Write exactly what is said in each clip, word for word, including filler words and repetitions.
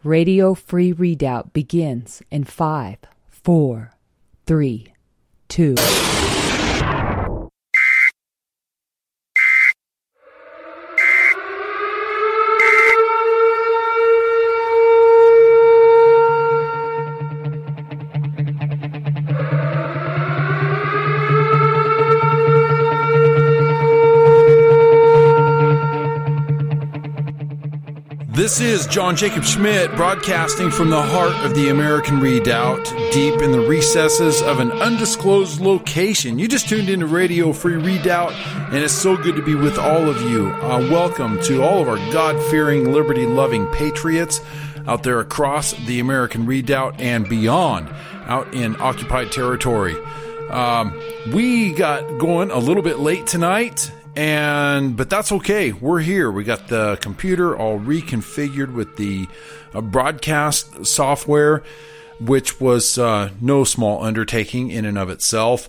Radio Free Redoubt begins in five, four, three, two. This is John Jacob Schmidt, broadcasting from the heart of the American Redoubt, deep in the recesses of an undisclosed location. You just tuned into Radio Free Redoubt, and it's so good to be with all of you. Uh, welcome to all of our God-fearing, liberty-loving patriots out there across the American Redoubt and beyond, out in occupied territory. Um, we got going a little bit late tonight. And but that's okay. We're here. We got the computer all reconfigured with the uh, broadcast software, which was uh, no small undertaking in and of itself.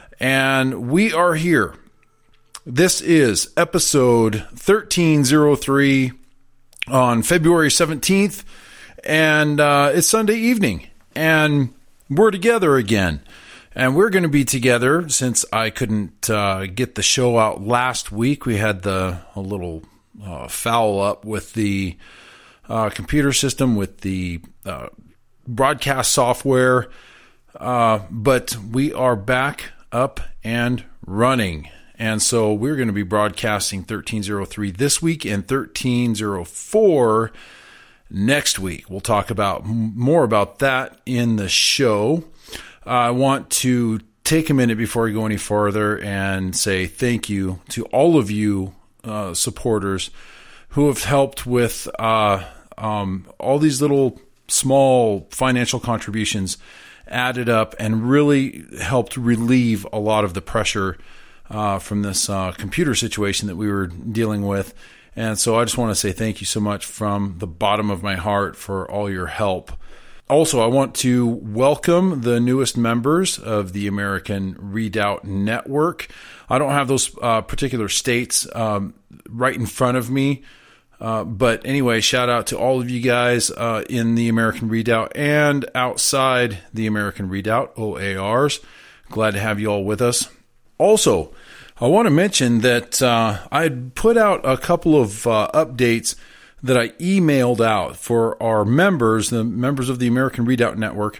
And we are here. This is episode thirteen oh three on February seventeenth, and uh, it's Sunday evening, and we're together again. And we're going to be together since I couldn't uh, get the show out last week. We had the a little uh, foul up with the uh, computer system, with the uh, broadcast software. Uh, but we are back up and running. And so we're going to be broadcasting thirteen oh three this week and thirteen oh four next week. We'll talk about more about that in the show. I want to take a minute before we go any farther and say thank you to all of you uh, supporters who have helped with uh, um, all these little small financial contributions added up and really helped relieve a lot of the pressure uh, from this uh, computer situation that we were dealing with. And so I just want to say thank you so much from the bottom of my heart for all your help. Also, I want to welcome the newest members of the American Redoubt Network. I don't have those uh, particular states um, right in front of me. Uh, but anyway, shout out to all of you guys uh, in the American Redoubt and outside the American Redoubt, O A Rs. Glad to have you all with us. Also, I want to mention that uh, I had put out a couple of uh, updates that I emailed out for our members, the members of the American Redoubt Network.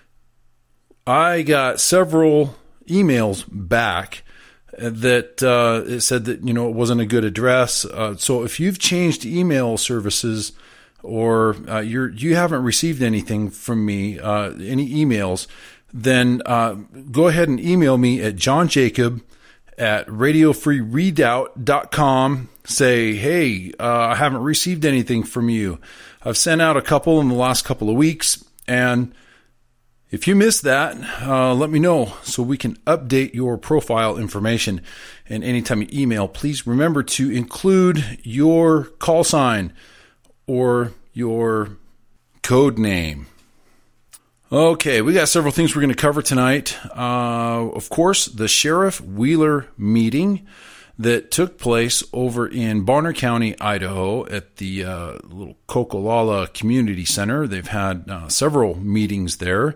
I got several emails back that uh, it said that, you know, it wasn't a good address. Uh, so if you've changed email services or uh, you're, you haven't received anything from me, uh, any emails, then uh, go ahead and email me at johnjacob at radio free redoubt dot com. Say, hey, uh, I haven't received anything from you. I've sent out a couple in the last couple of weeks, and if you missed that, uh, let me know so we can update your profile information. And anytime you email, please remember to include your call sign or your code name. Okay, we got several things we're going to cover tonight. Uh, of course, the Sheriff Wheeler meeting that took place over in Bonner County, Idaho, at the uh, little Cocolala Community Center. They've had uh, several meetings there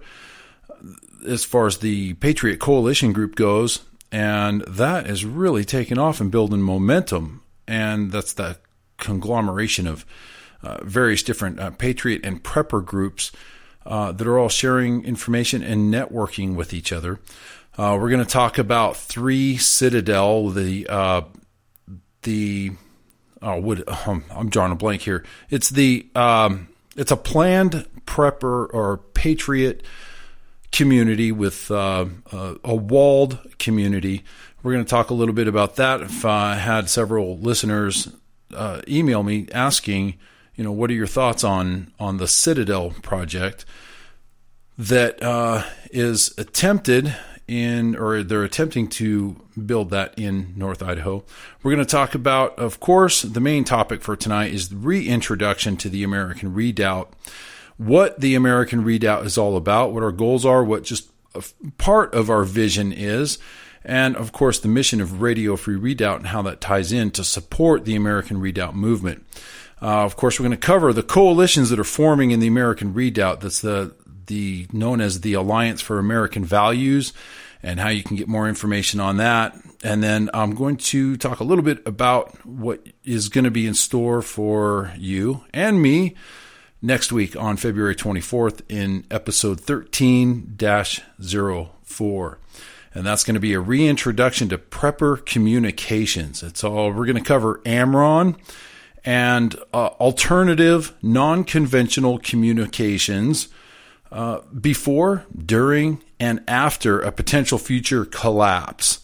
as far as the Patriot Coalition group goes, and that is really taken off and building momentum. And that's the conglomeration of uh, various different uh, Patriot and Prepper groups uh, that are all sharing information and networking with each other. Uh, we're going to talk about Three Citadel, the uh, the oh, would um, I'm drawing a blank here. It's the um, it's a planned prepper or patriot community with uh, a, a walled community. We're going to talk a little bit about that. If I had several listeners uh, email me asking, you know, what are your thoughts on on the Citadel project that uh, is attempted in, or they're attempting to build that in North Idaho. We're going to talk about, of course, the main topic for tonight is the reintroduction to the American Redoubt, what the American Redoubt is all about, what our goals are, what just a part of our vision is, and of course the mission of Radio Free Redoubt and how that ties in to support the American Redoubt movement. Uh, of course, we're going to cover the coalitions that are forming in the American Redoubt. That's the the known as the Alliance for American Values, and how you can get more information on that. And then I'm going to talk a little bit about what is going to be in store for you and me next week on February twenty-fourth in episode thirteen dash oh four. And that's going to be a reintroduction to prepper communications. It's all we're going to cover AMRON and uh, alternative, non-conventional communications uh, before, during, and after a potential future collapse.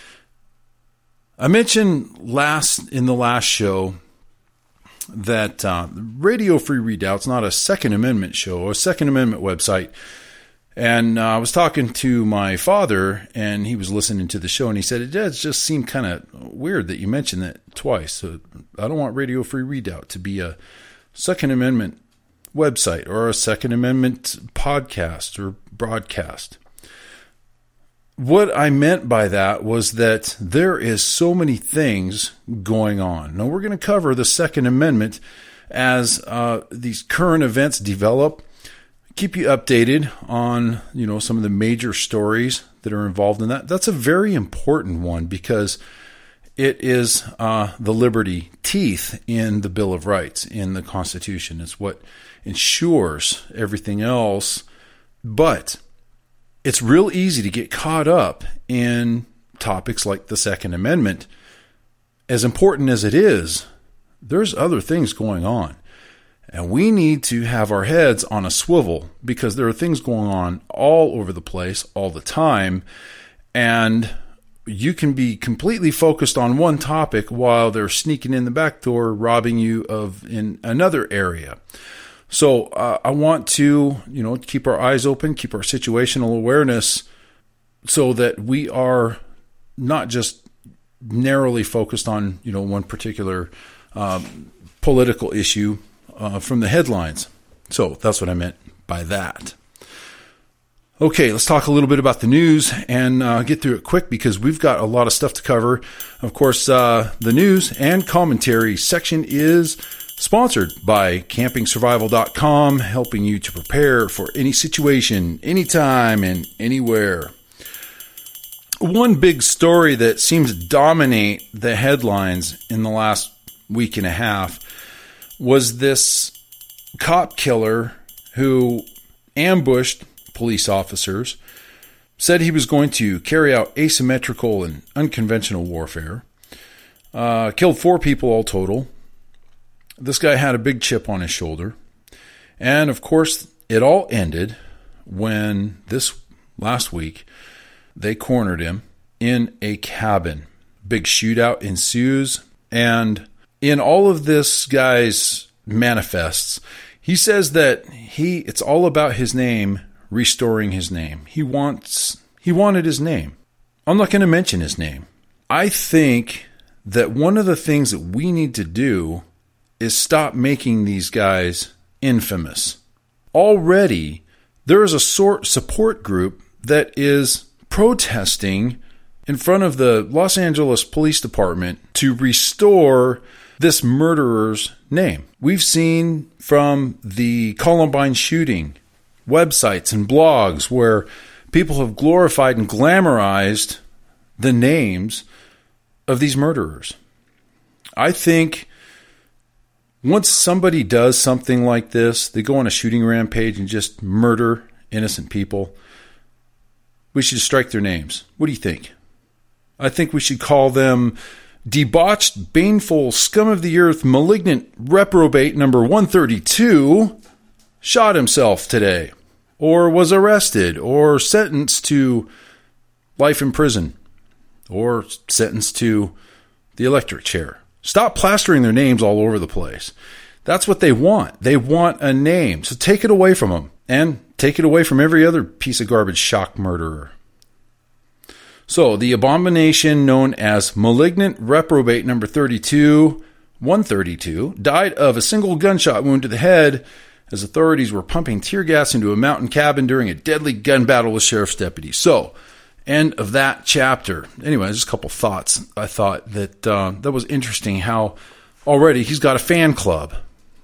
I mentioned last in the last show that uh, Radio Free Redoubt's not a Second Amendment show, a Second Amendment website. And uh, I was talking to my father, and he was listening to the show, and he said, it does just seem kind of weird that you mentioned that twice. So I don't want Radio Free Redoubt to be a Second Amendment website or a Second Amendment podcast or broadcast. What I meant by that was that there is so many things going on. Now, we're going to cover the Second Amendment as uh, these current events develop. Keep you updated on, you know, some of the major stories that are involved in that. That's a very important one because it is uh, the liberty teeth in the Bill of Rights, in the Constitution. It's what ensures everything else. But it's real easy to get caught up in topics like the Second Amendment. As important as it is, there's other things going on. And we need to have our heads on a swivel because there are things going on all over the place all the time. And you can be completely focused on one topic while they're sneaking in the back door, robbing you of in another area. So uh, I want to, you know, keep our eyes open, keep our situational awareness so that we are not just narrowly focused on, you know, one particular um, political issue Uh, from the headlines. So that's what I meant by that. Okay, let's talk a little bit about the news and uh, get through it quick because we've got a lot of stuff to cover. Of course, uh, the news and commentary section is sponsored by camping survival dot com, helping you to prepare for any situation, anytime, and anywhere. One big story that seems to dominate the headlines in the last week and a half was this cop killer who ambushed police officers, said he was going to carry out asymmetrical and unconventional warfare, uh, killed four people all total. This guy had a big chip on his shoulder. And, of course, it all ended when this last week they cornered him in a cabin. Big shootout ensues, and in all of this guy's manifests, he says that he it's all about his name, restoring his name. He wants he wanted his name. I'm not going to mention his name. I think that one of the things that we need to do is stop making these guys infamous. Already, there is a sort support group that is protesting in front of the Los Angeles Police Department to restore this murderer's name. We've seen from the Columbine shooting websites and blogs where people have glorified and glamorized the names of these murderers. I think once somebody does something like this, they go on a shooting rampage and just murder innocent people, we should strike their names. What do you think? I think we should call them debauched, baneful, scum of the earth, malignant reprobate number one thirty-two shot himself today, or was arrested, or sentenced to life in prison, or sentenced to the electric chair. Stop plastering their names all over the place. That's what they want. They want a name. So take it away from them, and take it away from every other piece of garbage shock murderer. So, the abomination known as malignant reprobate number thirty-two, one thirty-two, died of a single gunshot wound to the head as authorities were pumping tear gas into a mountain cabin during a deadly gun battle with sheriff's deputies. So, end of that chapter. Anyway, just a couple thoughts. I thought that uh, that was interesting how already he's got a fan club.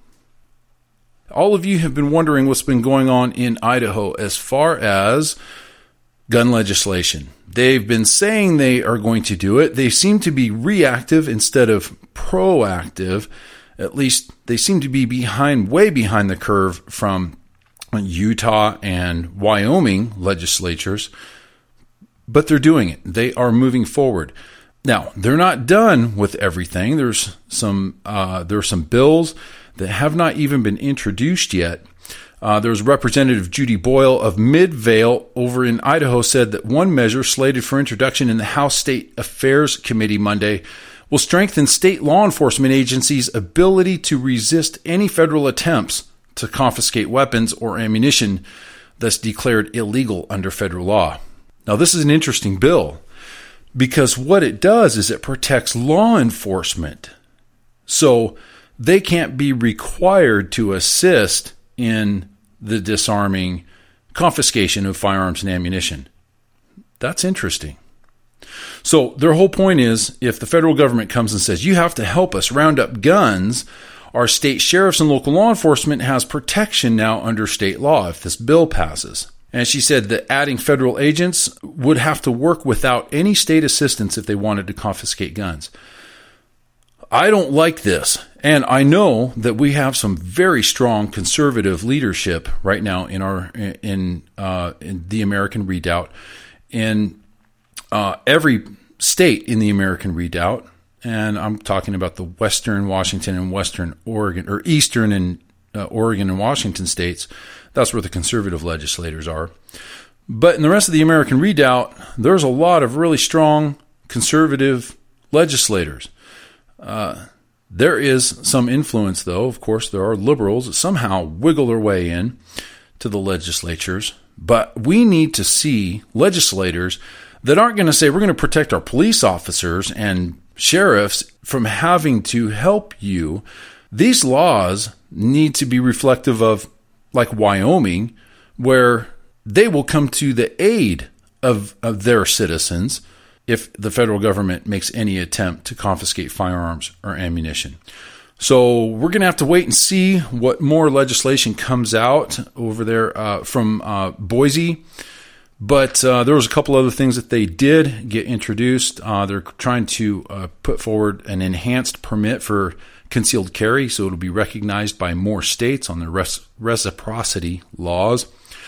All of you have been wondering what's been going on in Idaho as far as gun legislation. They've been saying they are going to do it. They seem to be reactive instead of proactive. At least they seem to be behind, way behind the curve from Utah and Wyoming legislatures. But they're doing it. They are moving forward. Now, they're not done with everything. There's some uh, there are some bills that have not even been introduced yet. Uh, there's Representative Judy Boyle of Midvale over in Idaho said that one measure slated for introduction in the House State Affairs Committee Monday will strengthen state law enforcement agencies' ability to resist any federal attempts to confiscate weapons or ammunition that's declared illegal under federal law. Now, this is an interesting bill because what it does is it protects law enforcement. So they can't be required to assist in the disarming, confiscation of firearms and ammunition. That's interesting. So their whole point is, if the federal government comes and says, you have to help us round up guns, our state sheriffs and local law enforcement has protection now under state law if this bill passes. And she said that adding federal agents would have to work without any state assistance if they wanted to confiscate guns. I don't like this. And I know that we have some very strong conservative leadership right now in our in uh, in the American Redoubt, in uh, every state in the American Redoubt, and I'm talking about the Western Washington and Western Oregon, or Eastern and uh, Oregon and Washington states. That's where the conservative legislators are. But in the rest of the American Redoubt, there's a lot of really strong conservative legislators. Uh, There is some influence, though. Of course, there are liberals that somehow wiggle their way in to the legislatures. But we need to see legislators that aren't going to say, we're going to protect our police officers and sheriffs from having to help you. These laws need to be reflective of, like Wyoming, where they will come to the aid of, of their citizens if the federal government makes any attempt to confiscate firearms or ammunition. So we're going to have to wait and see what more legislation comes out over there uh, from uh, Boise. But uh, there was a couple other things that they did get introduced. Uh, they're trying to uh, put forward an enhanced permit for concealed carry, so it'll be recognized by more states on their res- reciprocity laws.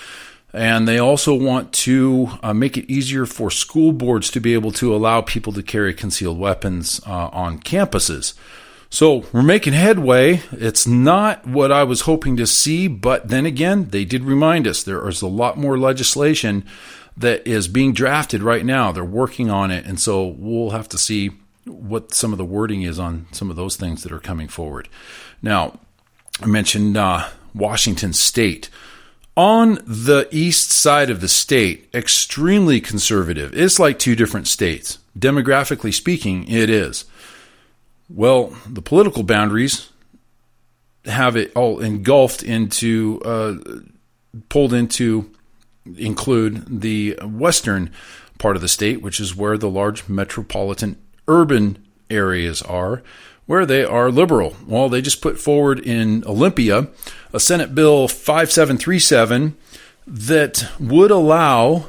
And they also want to uh, make it easier for school boards to be able to allow people to carry concealed weapons uh, on campuses. So we're making headway. It's not what I was hoping to see, but then again, they did remind us there is a lot more legislation that is being drafted right now. They're working on it, and so we'll have to see what some of the wording is on some of those things that are coming forward. Now, I mentioned uh, Washington State. On the east side of the state, extremely conservative. It's like two different states. Demographically speaking, it is. Well, the political boundaries have it all engulfed into, uh, pulled into, include the western part of the state, which is where the large metropolitan urban areas are, where they are liberal. Well, they just put forward in Olympia a Senate Bill five seven three seven that would allow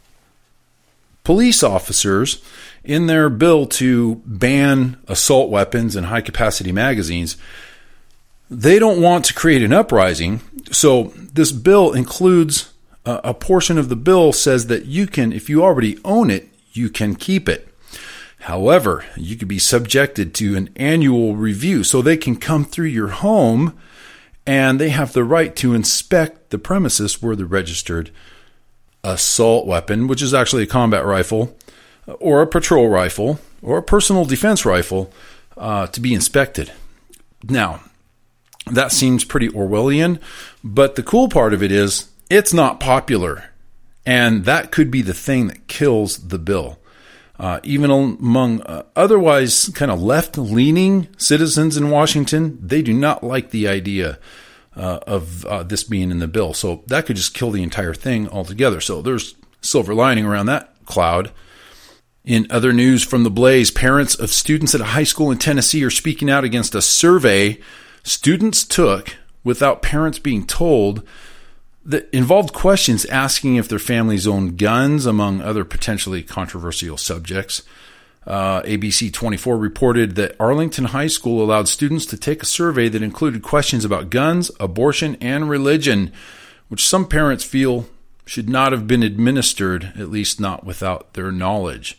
police officers in their bill to ban assault weapons and high-capacity magazines. They don't want to create an uprising, so this bill includes a, a portion of the bill says that you can, if you already own it, you can keep it. However, you could be subjected to an annual review, so they can come through your home and they have the right to inspect the premises where the registered assault weapon, which is actually a combat rifle, or a patrol rifle, or a personal defense rifle, uh, to be inspected. Now, that seems pretty Orwellian, but the cool part of it is it's not popular, and that could be the thing that kills the bill. Uh, even among uh, otherwise kind of left-leaning citizens in Washington, they do not like the idea uh, of uh, this being in the bill. So that could just kill the entire thing altogether. So there's silver lining around that cloud. In other news from the Blaze, parents of students at a high school in Tennessee are speaking out against a survey students took without parents being told that involved questions asking if their families own guns, among other potentially controversial subjects. Uh, A B C twenty-four reported that Arlington High School allowed students to take a survey that included questions about guns, abortion, and religion, which some parents feel should not have been administered, at least not without their knowledge.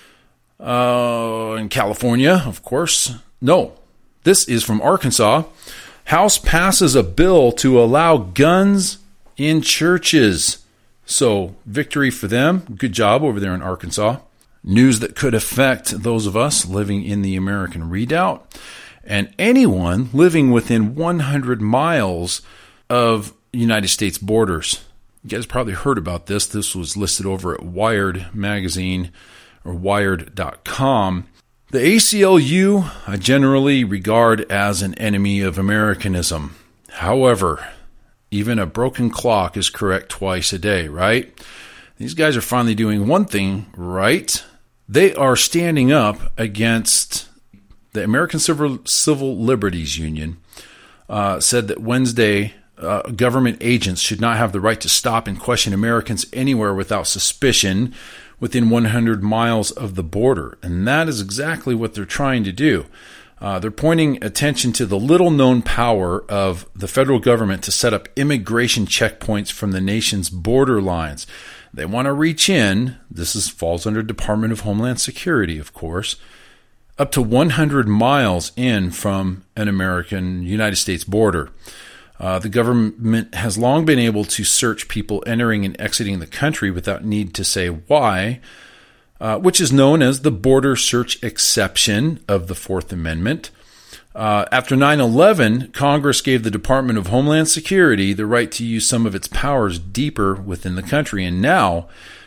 Uh, in California, of course, no. This is from Arkansas. House passes a bill to allow guns in churches. So, victory for them. Good job over there in Arkansas. News that could affect those of us living in the American Redoubt and anyone living within one hundred miles of United States borders. You guys probably heard about this. This was listed over at Wired magazine or wired dot com. The A C L U I generally regard as an enemy of Americanism. However, even a broken clock is correct twice a day, right? These guys are finally doing one thing right. They are standing up against the American Civil, Civil Liberties Union, uh, said that Wednesday uh, government agents should not have the right to stop and question Americans anywhere without suspicion within one hundred miles of the border. And that is exactly what they're trying to do. Uh, they're pointing attention to the little-known power of the federal government to set up immigration checkpoints from the nation's border lines. They want to reach in, this is, falls under Department of Homeland Security, of course, up to one hundred miles in from an American United States border. Uh, the government has long been able to search people entering and exiting the country without need to say why, uh, which is known as the border search exception of the Fourth Amendment. Uh, after nine eleven, Congress gave the Department of Homeland Security the right to use some of its powers deeper within the country. And now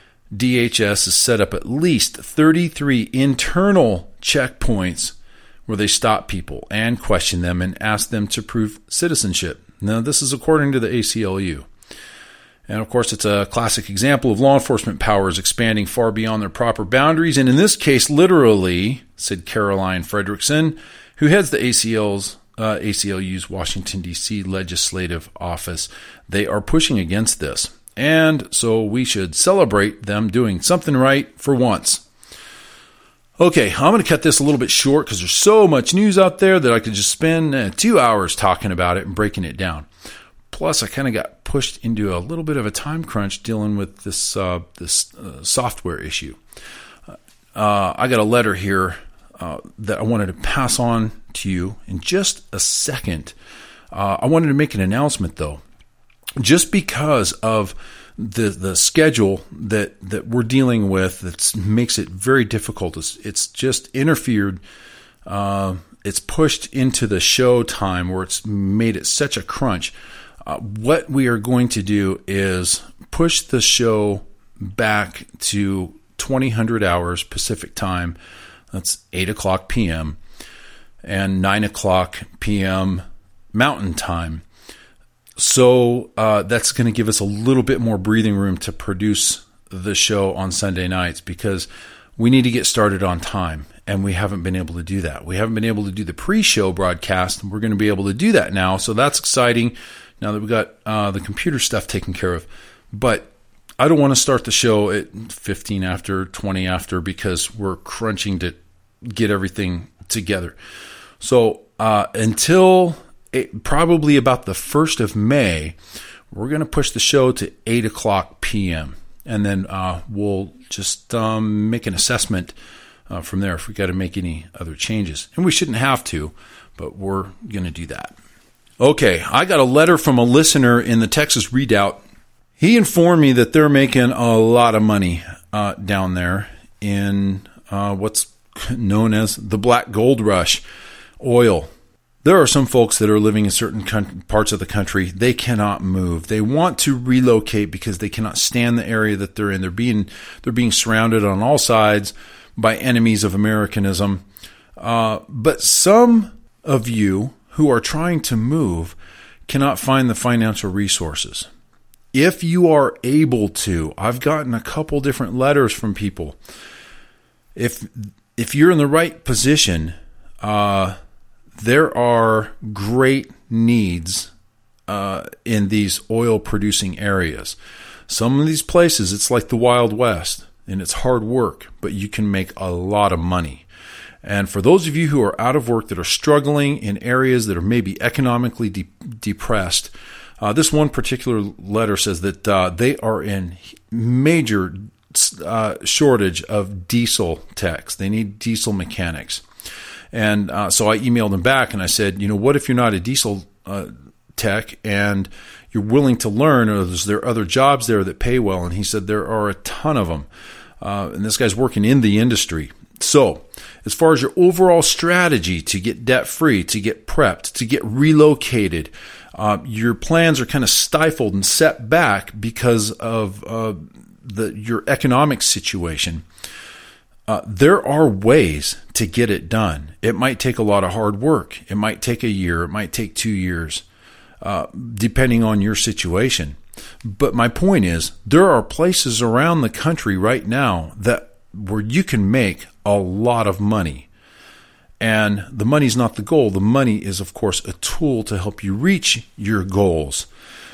D H S has set up at least thirty-three internal checkpoints where they stop people and question them and ask them to prove citizenship. Now, this is according to the A C L U. And of course, it's a classic example of law enforcement powers expanding far beyond their proper boundaries. And in this case, literally, said Caroline Frederickson, who heads the A C L's, uh, A C L U's Washington, D C legislative office. They are pushing against this. And so we should celebrate them doing something right for once. Okay, I'm going to cut this a little bit short because there's so much news out there that I could just spend uh, two hours talking about it and breaking it down. Plus, I kind of got pushed into a little bit of a time crunch dealing with this uh, this uh, software issue. Uh, I got a letter here Uh, that I wanted to pass on to you in just a second. Uh, I wanted to make an announcement, though. Just because of the the schedule that, that we're dealing with, that makes it very difficult. It's, it's just interfered. Uh, it's pushed into the show time where it's made it such a crunch. Uh, what we are going to do is push the show back to twenty hundred hours Pacific time. That's eight o'clock p.m. and nine o'clock p.m. Mountain Time. So uh, that's going to give us a little bit more breathing room to produce the show on Sunday nights because we need to get started on time, and we haven't been able to do that. We haven't been able to do the pre-show broadcast, and we're going to be able to do that now. So that's exciting now that we've got uh, the computer stuff taken care of. But I don't want to start the show at fifteen after, twenty after, because we're crunching to get everything together. So uh, until it, probably about the first of May, we're going to push the show to eight o'clock p.m. And then uh, we'll just um, make an assessment uh, from there if we got to make any other changes. And we shouldn't have to, but we're going to do that. Okay, I got a letter from a listener in the Texas Redoubt. He informed me that they're making a lot of money uh, down there in uh, what's known as the Black Gold Rush, oil. There are some folks that are living in certain con- parts of the country. They cannot move. They want to relocate because they cannot stand the area that they're in. They're being they're being surrounded on all sides by enemies of Americanism. Uh, but some of you who are trying to move cannot find the financial resources. If you are able to, I've gotten a couple different letters from people. if if you're in the right position, uh, there are great needs uh, in these oil-producing areas. Some of these places, it's like the Wild West, and it's hard work, but you can make a lot of money. And for those of you who are out of work, that are struggling in areas that are maybe economically de- depressed, uh, this one particular letter says that uh, they are in major uh, shortage of diesel techs. They need diesel mechanics. And uh, so I emailed him back and I said, you know, what if you're not a diesel uh, tech and you're willing to learn, or is there other jobs there that pay well? And he said there are a ton of them. Uh, and this guy's working in the industry. So as far as your overall strategy to get debt-free, to get prepped, to get relocated, uh, your plans are kind of stifled and set back because of uh, the your economic situation. Uh, there are ways to get it done. It might take a lot of hard work. It might take a year. It might take two years, uh, depending on your situation. But my point is, there are places around the country right now that where you can make a lot of money. And the money's not the goal. The money is, of course, a tool to help you reach your goals.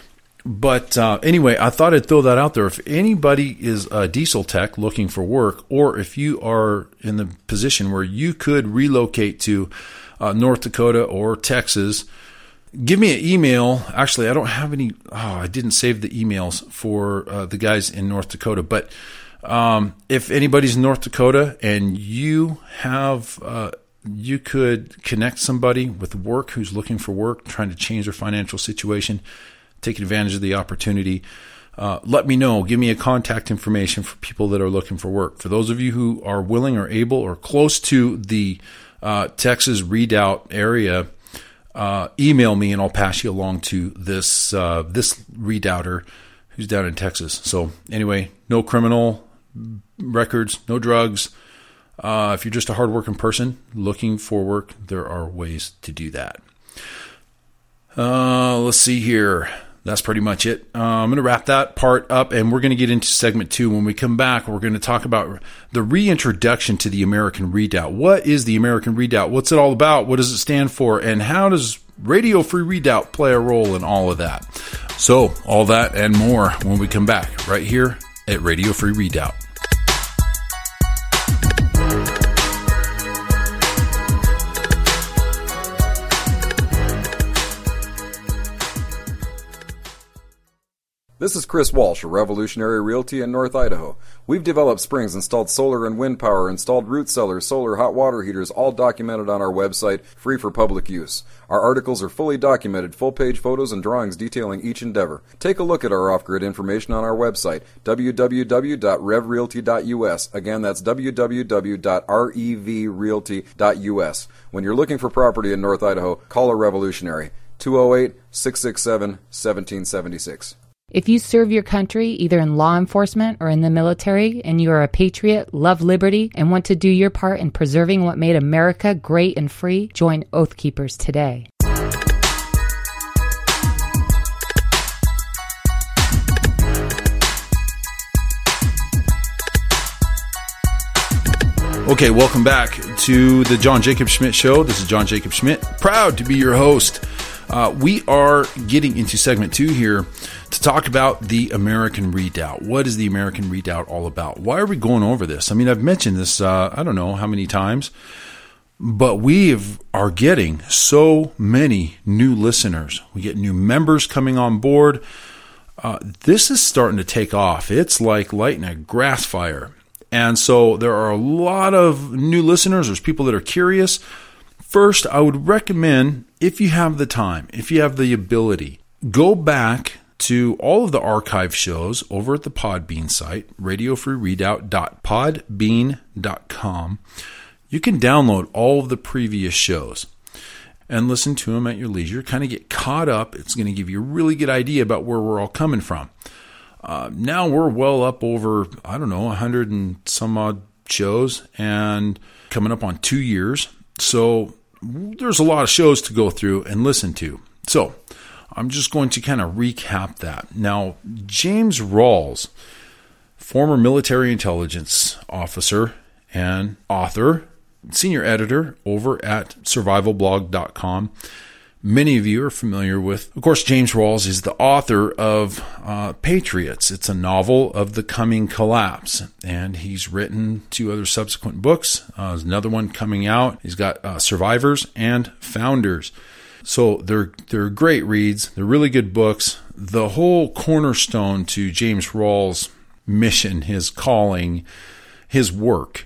But uh, anyway, I thought I'd throw that out there. If anybody is a diesel tech looking for work, or if you are in the position where you could relocate to uh, North Dakota or Texas, give me an email. Actually, I don't have any. Oh, I didn't save the emails for uh, the guys in North Dakota. But um, if anybody's in North Dakota and you have, uh, you could connect somebody with work who's looking for work, trying to change their financial situation, taking advantage of the opportunity, uh, let me know. Give me a contact information for people that are looking for work. For those of you who are willing or able or close to the uh, Texas Redoubt area, uh, email me and I'll pass you along to this uh, this Redouter who's down in Texas. So anyway, no criminal records, no drugs. Uh, if you're just a hardworking person looking for work, there are ways to do that. Uh, let's see here. That's pretty much it. Uh, I'm going to wrap that part up, and we're going to get into segment two. When we come back, we're going to talk about the reintroduction to the American Redoubt. What is the American Redoubt? What's it all about? What does it stand for? And how does Radio Free Redoubt play a role in all of that? So, all that and more when we come back right here at Radio Free Redoubt. This is Chris Walsh of Revolutionary Realty in North Idaho. We've developed springs, installed solar and wind power, installed root cellars, solar hot water heaters, all documented on our website, free for public use. Our articles are fully documented, full-page photos and drawings detailing each endeavor. Take a look at our off-grid information on our website, w w w dot rev realty dot u s. Again, that's w w w dot rev realty dot u s. When you're looking for property in North Idaho, call a Revolutionary, two oh eight, six six seven, one seven seven six. If you serve your country, either in law enforcement or in the military, and you are a patriot, love liberty, and want to do your part in preserving what made America great and free, join Oath Keepers today. Okay, welcome back to the John Jacob Schmidt Show. This is John Jacob Schmidt, proud to be your host. Uh, we are getting into segment two here to talk about the American Redoubt. What is the American Redoubt all about? Why are we going over this? I mean, I've mentioned this, uh, I don't know how many times, but we have, are getting so many new listeners. We get new members coming on board. Uh, this is starting to take off. It's like lighting a grass fire. And so there are a lot of new listeners. There's people that are curious. First, I would recommend, if you have the time, if you have the ability, go back to all of the archive shows over at the Podbean site, radio free redoubt dot podbean dot com. You can download all of the previous shows and listen to them at your leisure, kind of get caught up. It's going to give you a really good idea about where we're all coming from. Uh, now we're well up over, I don't know, a hundred and some odd shows and coming up on two years. So there's a lot of shows to go through and listen to. So I'm just going to kind of recap that. Now, James Rawls, former military intelligence officer and author, senior editor over at survival blog dot com. Many of you are familiar with, of course, James Rawles is the author of uh, Patriots. It's a novel of the coming collapse, and he's written two other subsequent books. Uh, there's another one coming out. He's got uh, Survivors and Founders. So they're they're great reads. They're really good books. The whole cornerstone to James Rawles' mission, his calling, his work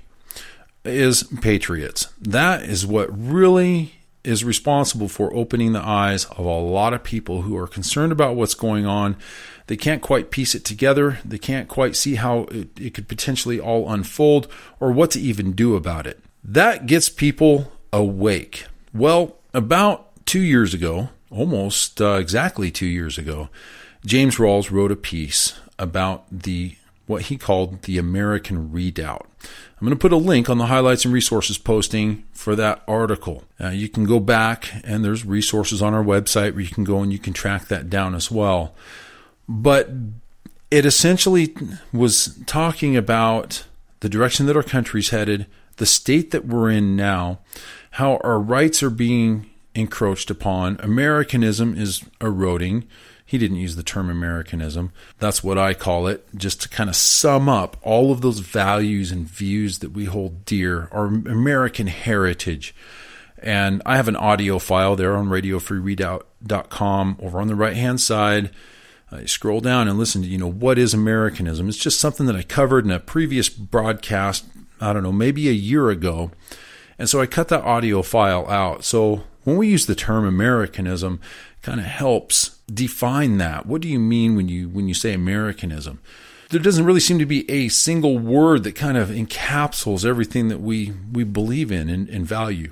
is Patriots. That is what really is responsible for opening the eyes of a lot of people who are concerned about what's going on. They can't quite piece it together. They can't quite see how it, it could potentially all unfold or what to even do about it. That gets people awake. Well, about two years ago, almost uh, exactly two years ago, James Rawles wrote a piece about the what he called the American Redoubt. I'm going to put a link on the highlights and resources posting for that article. Uh, you can go back, and there's resources on our website where you can go and you can track that down as well. But it essentially was talking about the direction that our country's headed, the state that we're in now, how our rights are being encroached upon, Americanism is eroding. He didn't use the term Americanism. That's what I call it, just to kind of sum up all of those values and views that we hold dear, our American heritage. And I have an audio file there on radio free readout dot com over on the right-hand side. I scroll down and listen to, you know, what is Americanism? It's just something that I covered in a previous broadcast, I don't know, maybe a year ago. And so I cut that audio file out. So when we use the term Americanism, kind of helps define that. What do you mean when you when you say Americanism? There doesn't really seem to be a single word that kind of encapsulates everything that we, we believe in and, and value.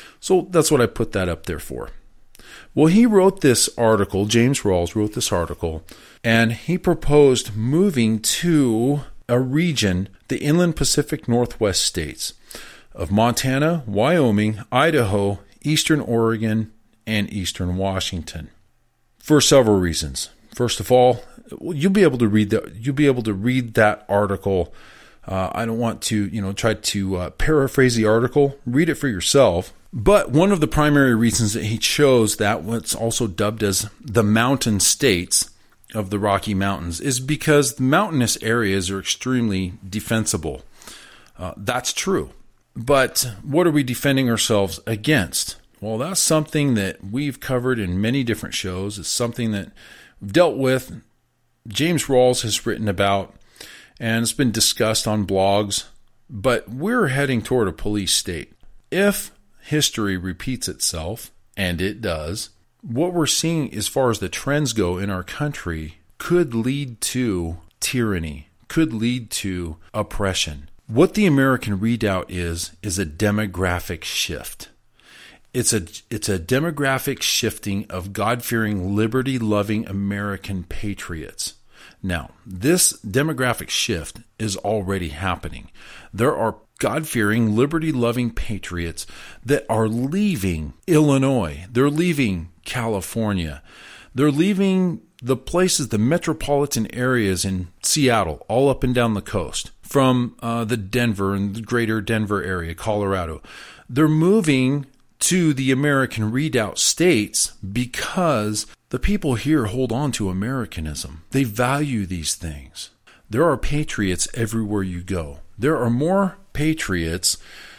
So that's what I put that up there for. Well, he wrote this article, James Rawles wrote this article, and he proposed moving to a region, the Inland Pacific Northwest states of Montana, Wyoming, Idaho, Eastern Oregon, and Eastern Washington, for several reasons. First of all, you'll be able to read that. You'll be able to read that article. Uh, I don't want to, you know, try to uh, paraphrase the article. Read it for yourself. But one of the primary reasons that he chose that, what's also dubbed as the mountain states of the Rocky Mountains, is because the mountainous areas are extremely defensible. Uh, that's true. But what are we defending ourselves against? Well, that's something that we've covered in many different shows. It's something that we've dealt with. James Rawles has written about, and it's been discussed on blogs. But we're heading toward a police state. If history repeats itself, and it does, what we're seeing as far as the trends go in our country could lead to tyranny, could lead to oppression. What the American Redoubt is, is a demographic shift. It's a it's a demographic shifting of God-fearing, liberty-loving American patriots. Now, this demographic shift is already happening. There are God-fearing, liberty-loving patriots that are leaving Illinois. They're leaving California. They're leaving the places, the metropolitan areas in Seattle, all up and down the coast, from uh, the Denver and the greater Denver area, Colorado. They're moving to the American Redoubt states because the people here hold on to Americanism. They value these things. There are patriots everywhere you go. There are more patriots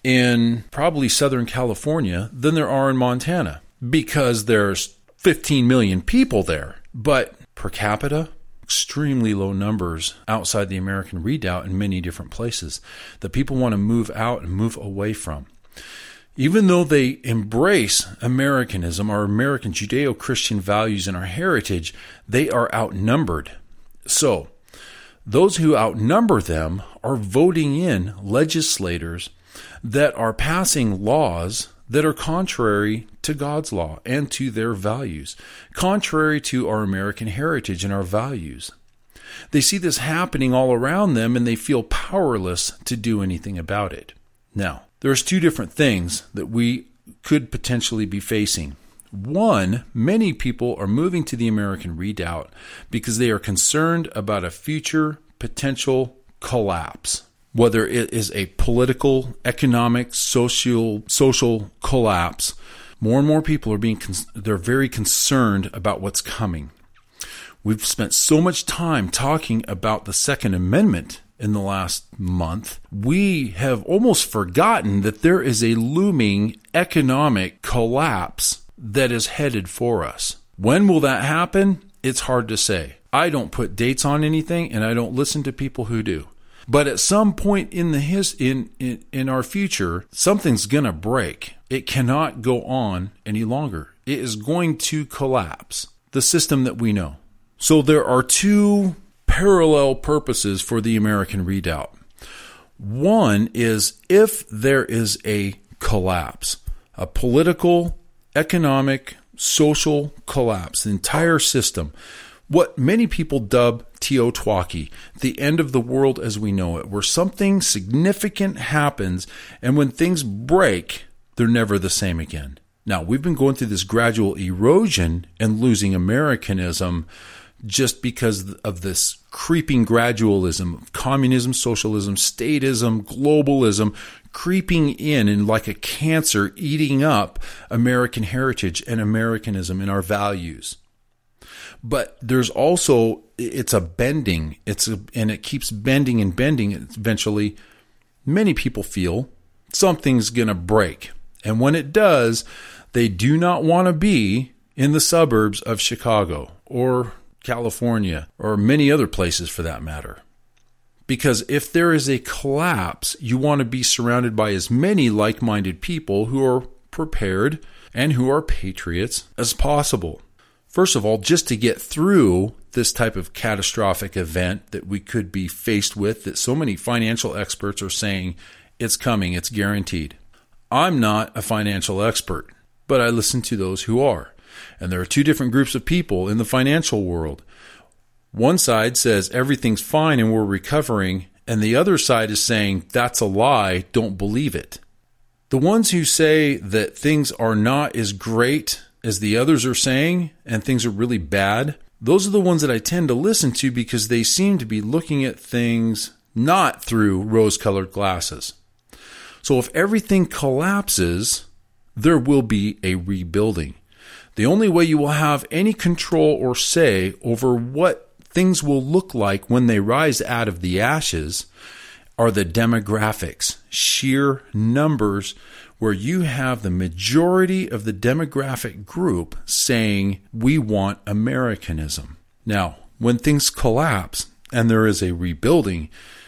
in probably Southern California than there are in Montana because there's fifteen million people there. But per capita, extremely low numbers outside the American Redoubt in many different places that people want to move out and move away from. Even though they embrace Americanism, our American Judeo-Christian values and our heritage, they are outnumbered. So, those who outnumber them are voting in legislators that are passing laws that are contrary to God's law and to their values, contrary to our American heritage and our values. They see this happening all around them and they feel powerless to do anything about it. Now, there's two different things that we could potentially be facing. One, many people are moving to the American Redoubt because they are concerned about a future potential collapse. whether it is a political, economic, social, social collapse, more and more people are being, they're very concerned about what's coming. We've spent so much time talking about the Second Amendment in the last month. We have almost forgotten that there is a looming economic collapse that is headed for us. When will that happen? It's hard to say. I don't put dates on anything, and I don't listen to people who do. But at some point in the his in, in, in our future, something's going to break. It cannot go on any longer. It is going to collapse, the system that we know. So there are two parallel purposes for the American Redoubt. One is if there is a collapse, a political, economic, social collapse, the entire system, what many people dub Teotwaki, the end of the world as we know it, where something significant happens, and when things break, they're never the same again. Now, we've been going through this gradual erosion and losing Americanism just because of this creeping gradualism of communism, socialism, statism, globalism, creeping in and like a cancer eating up American heritage and Americanism and our values. But there's also, it's a bending, it's a, and it keeps bending and bending. Eventually, many people feel something's going to break. And when it does, they do not want to be in the suburbs of Chicago or California or many other places for that matter. Because if there is a collapse, you want to be surrounded by as many like-minded people who are prepared and who are patriots as possible. First of all, just to get through this type of catastrophic event that we could be faced with, that so many financial experts are saying it's coming, it's guaranteed. I'm not a financial expert, but I listen to those who are. And there are two different groups of people in the financial world. One side says everything's fine and we're recovering, and the other side is saying that's a lie, don't believe it. The ones who say that things are not as great as the others are saying, and things are really bad, those are the ones that I tend to listen to because they seem to be looking at things not through rose-colored glasses. So if everything collapses, there will be a rebuilding. The only way you will have any control or say over what things will look like when they rise out of the ashes are the demographics, sheer numbers, where you have the majority of the demographic group saying, we want Americanism. Now, when things collapse and there is a rebuilding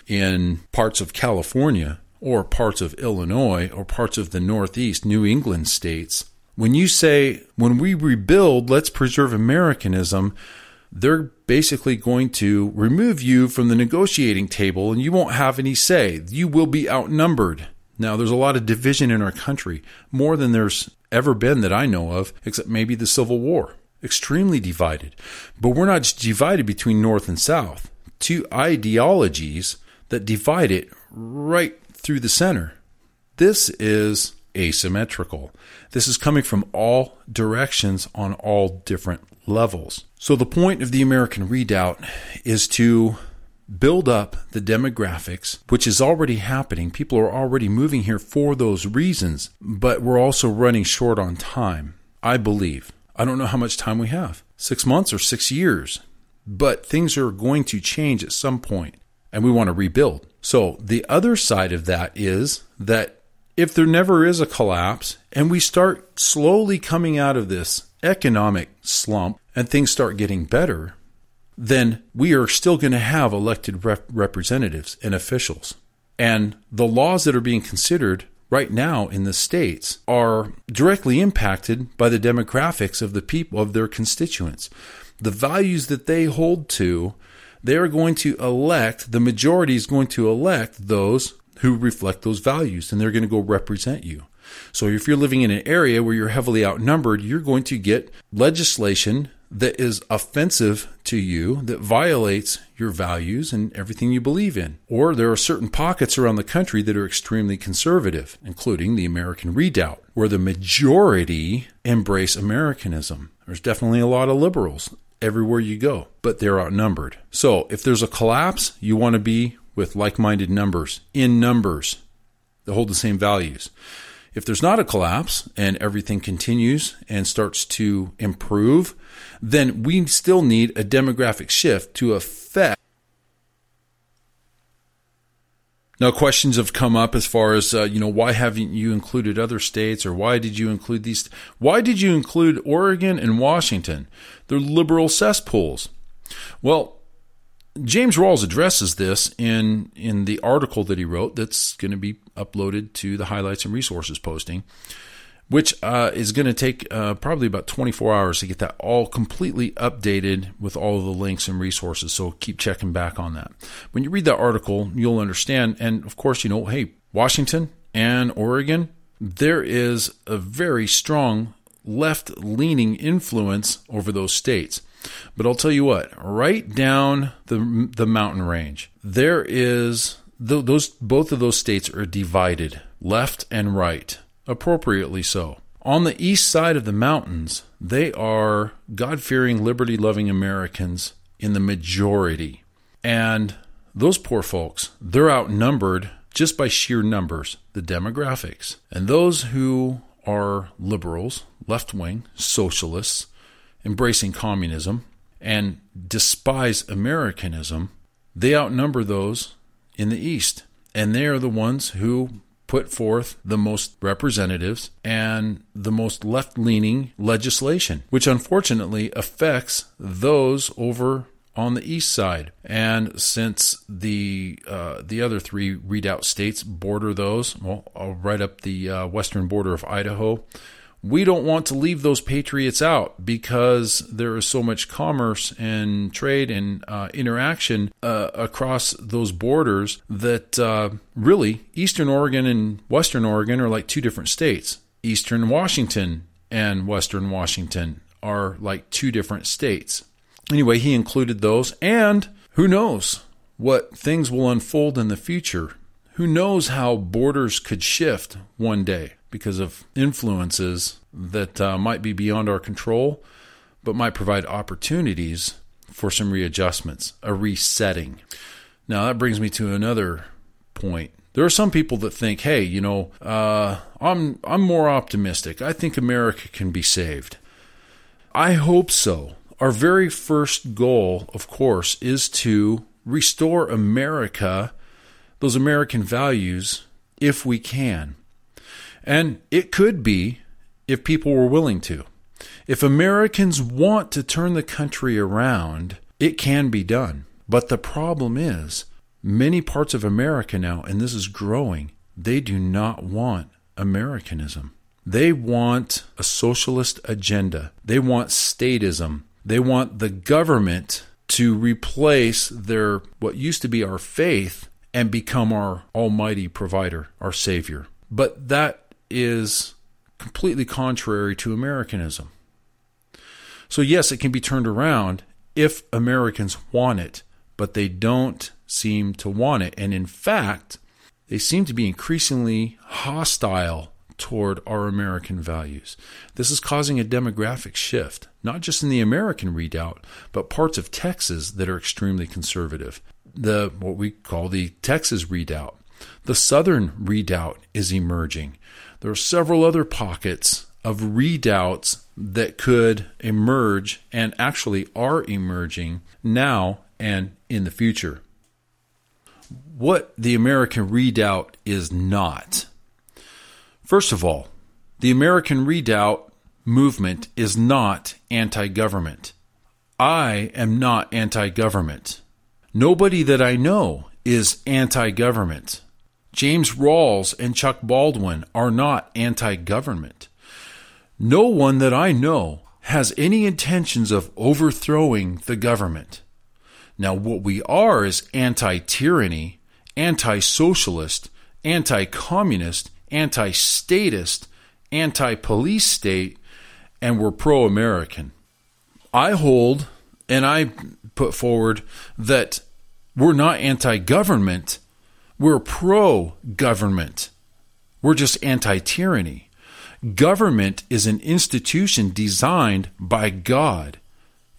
in parts of California or parts of Illinois or parts of the Northeast, New England states, when you say, when we rebuild, let's preserve Americanism, they're basically going to remove you from the negotiating table and you won't have any say. You will be outnumbered. Now, there's a lot of division in our country, more than there's ever been that I know of, except maybe the Civil War. Extremely divided. But we're not just divided between North and South. Two ideologies that divide it right through the center. This is asymmetrical. This is coming from all directions on all different levels. So the point of the American Redoubt is to build up the demographics, which is already happening. People are already moving here for those reasons, but we're also running short on time, I believe. I don't know how much time we have, six months or six years, but things are going to change at some point, and we want to rebuild. So the other side of that is that if there never is a collapse and we start slowly coming out of this economic slump and things start getting better, then we are still going to have elected rep- representatives and officials. And the laws that are being considered right now in the states are directly impacted by the demographics of the people, of their constituents. The values that they hold to, they are going to elect, the majority is going to elect those who reflect those values, and they're going to go represent you. So if you're living in an area where you're heavily outnumbered, you're going to get legislation that is offensive to you, that violates your values and everything you believe in. Or there are certain pockets around the country that are extremely conservative, including the American Redoubt, where the majority embrace Americanism. There's definitely a lot of liberals everywhere you go, but they're outnumbered. So if there's a collapse, you want to be with like-minded numbers, in numbers, that hold the same values. If there's not a collapse and everything continues and starts to improve, then we still need a demographic shift to affect. Now, questions have come up as far as, uh, you know, why haven't you included other states, or why did you include these? Why did you include Oregon and Washington? They're liberal cesspools. Well, James Rawls addresses this in, in the article that he wrote that's going to be uploaded to the Highlights and Resources posting, which uh, is going to take uh, probably about twenty-four hours to get that all completely updated with all of the links and resources. So keep checking back on that. When you read that article, you'll understand. And of course, you know, hey, Washington and Oregon, there is a very strong left-leaning influence over those states. But I'll tell you what, right down the the mountain range, there is those both of those states are divided, left and right, appropriately so. On the east side of the mountains, they are God-fearing, liberty-loving Americans in the majority. And those poor folks, they're outnumbered just by sheer numbers, the demographics. And those who are liberals, left-wing, socialists, embracing communism, and despise Americanism, they outnumber those in the East. And they are the ones who put forth the most representatives and the most left-leaning legislation, which unfortunately affects those over on the east side. And since the uh, the other three redoubt states border those, well, I'll right up the uh, western border of Idaho, we don't want to leave those patriots out because there is so much commerce and trade and uh, interaction uh, across those borders that uh, really Eastern Oregon and Western Oregon are like two different states. Eastern Washington and Western Washington are like two different states. Anyway, he included those, and who knows what things will unfold in the future. Who knows how borders could shift one day because of influences that uh, might be beyond our control, but might provide opportunities for some readjustments, a resetting. Now, that brings me to another point. There are some people that think, hey, you know, uh, I'm I'm more optimistic. I think America can be saved. I hope so. Our very first goal, of course, is to restore America, those American values, if we can. And it could be if people were willing to. If Americans want to turn the country around, it can be done. But the problem is, many parts of America now, and this is growing, they do not want Americanism. They want a socialist agenda. They want statism. They want the government to replace their what used to be our faith and become our almighty provider, our savior. But that is completely contrary to Americanism. So yes, it can be turned around if Americans want it, but they don't seem to want it. And in fact, they seem to be increasingly hostile toward our American values. This is causing a demographic shift, not just in the American redoubt, but parts of Texas that are extremely conservative. The what we call the Texas redoubt. The southern redoubt is emerging. There are several other pockets of redoubts that could emerge and actually are emerging now and in the future. What the American redoubt is not. First of all, the American redoubt movement is not anti-government. I am not anti-government. Nobody that I know is anti-government. James Rawls and Chuck Baldwin are not anti-government. No one that I know has any intentions of overthrowing the government. Now, what we are is anti-tyranny, anti-socialist, anti-communist, anti-statist, anti-police state, and we're pro-American. I hold and I put forward that we're not anti-government, we're pro-government. We're just anti-tyranny. Government is an institution designed by God.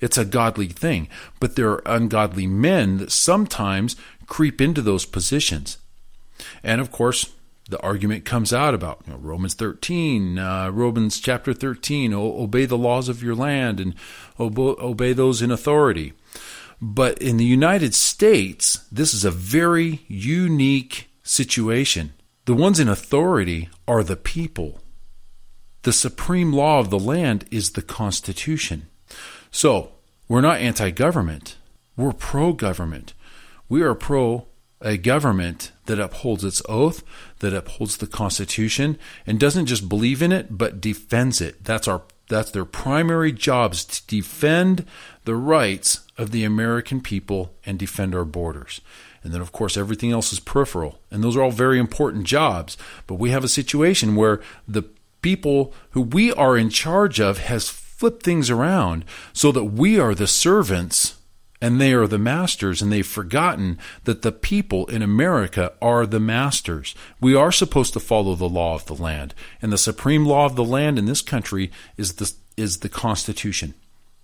It's a godly thing. But there are ungodly men that sometimes creep into those positions. And of course, the argument comes out about you know, Romans thirteen, uh, Romans chapter thirteen, obey the laws of your land and obey those in authority. But in the United States, this is a very unique situation. The ones in authority are the people. The supreme law of the land is the Constitution. So, we're not anti-government. We're pro-government. We are pro a government that upholds its oath, that upholds the Constitution, and doesn't just believe in it, but defends it. That's our that's their primary job, is to defend the rights of the American people and defend our borders. And then, of course, everything else is peripheral. And those are all very important jobs. But we have a situation where the people who we are in charge of has flipped things around so that we are the servants and they are the masters, and they've forgotten that the people in America are the masters. We are supposed to follow the law of the land, and the supreme law of the land in this country is the, is the Constitution.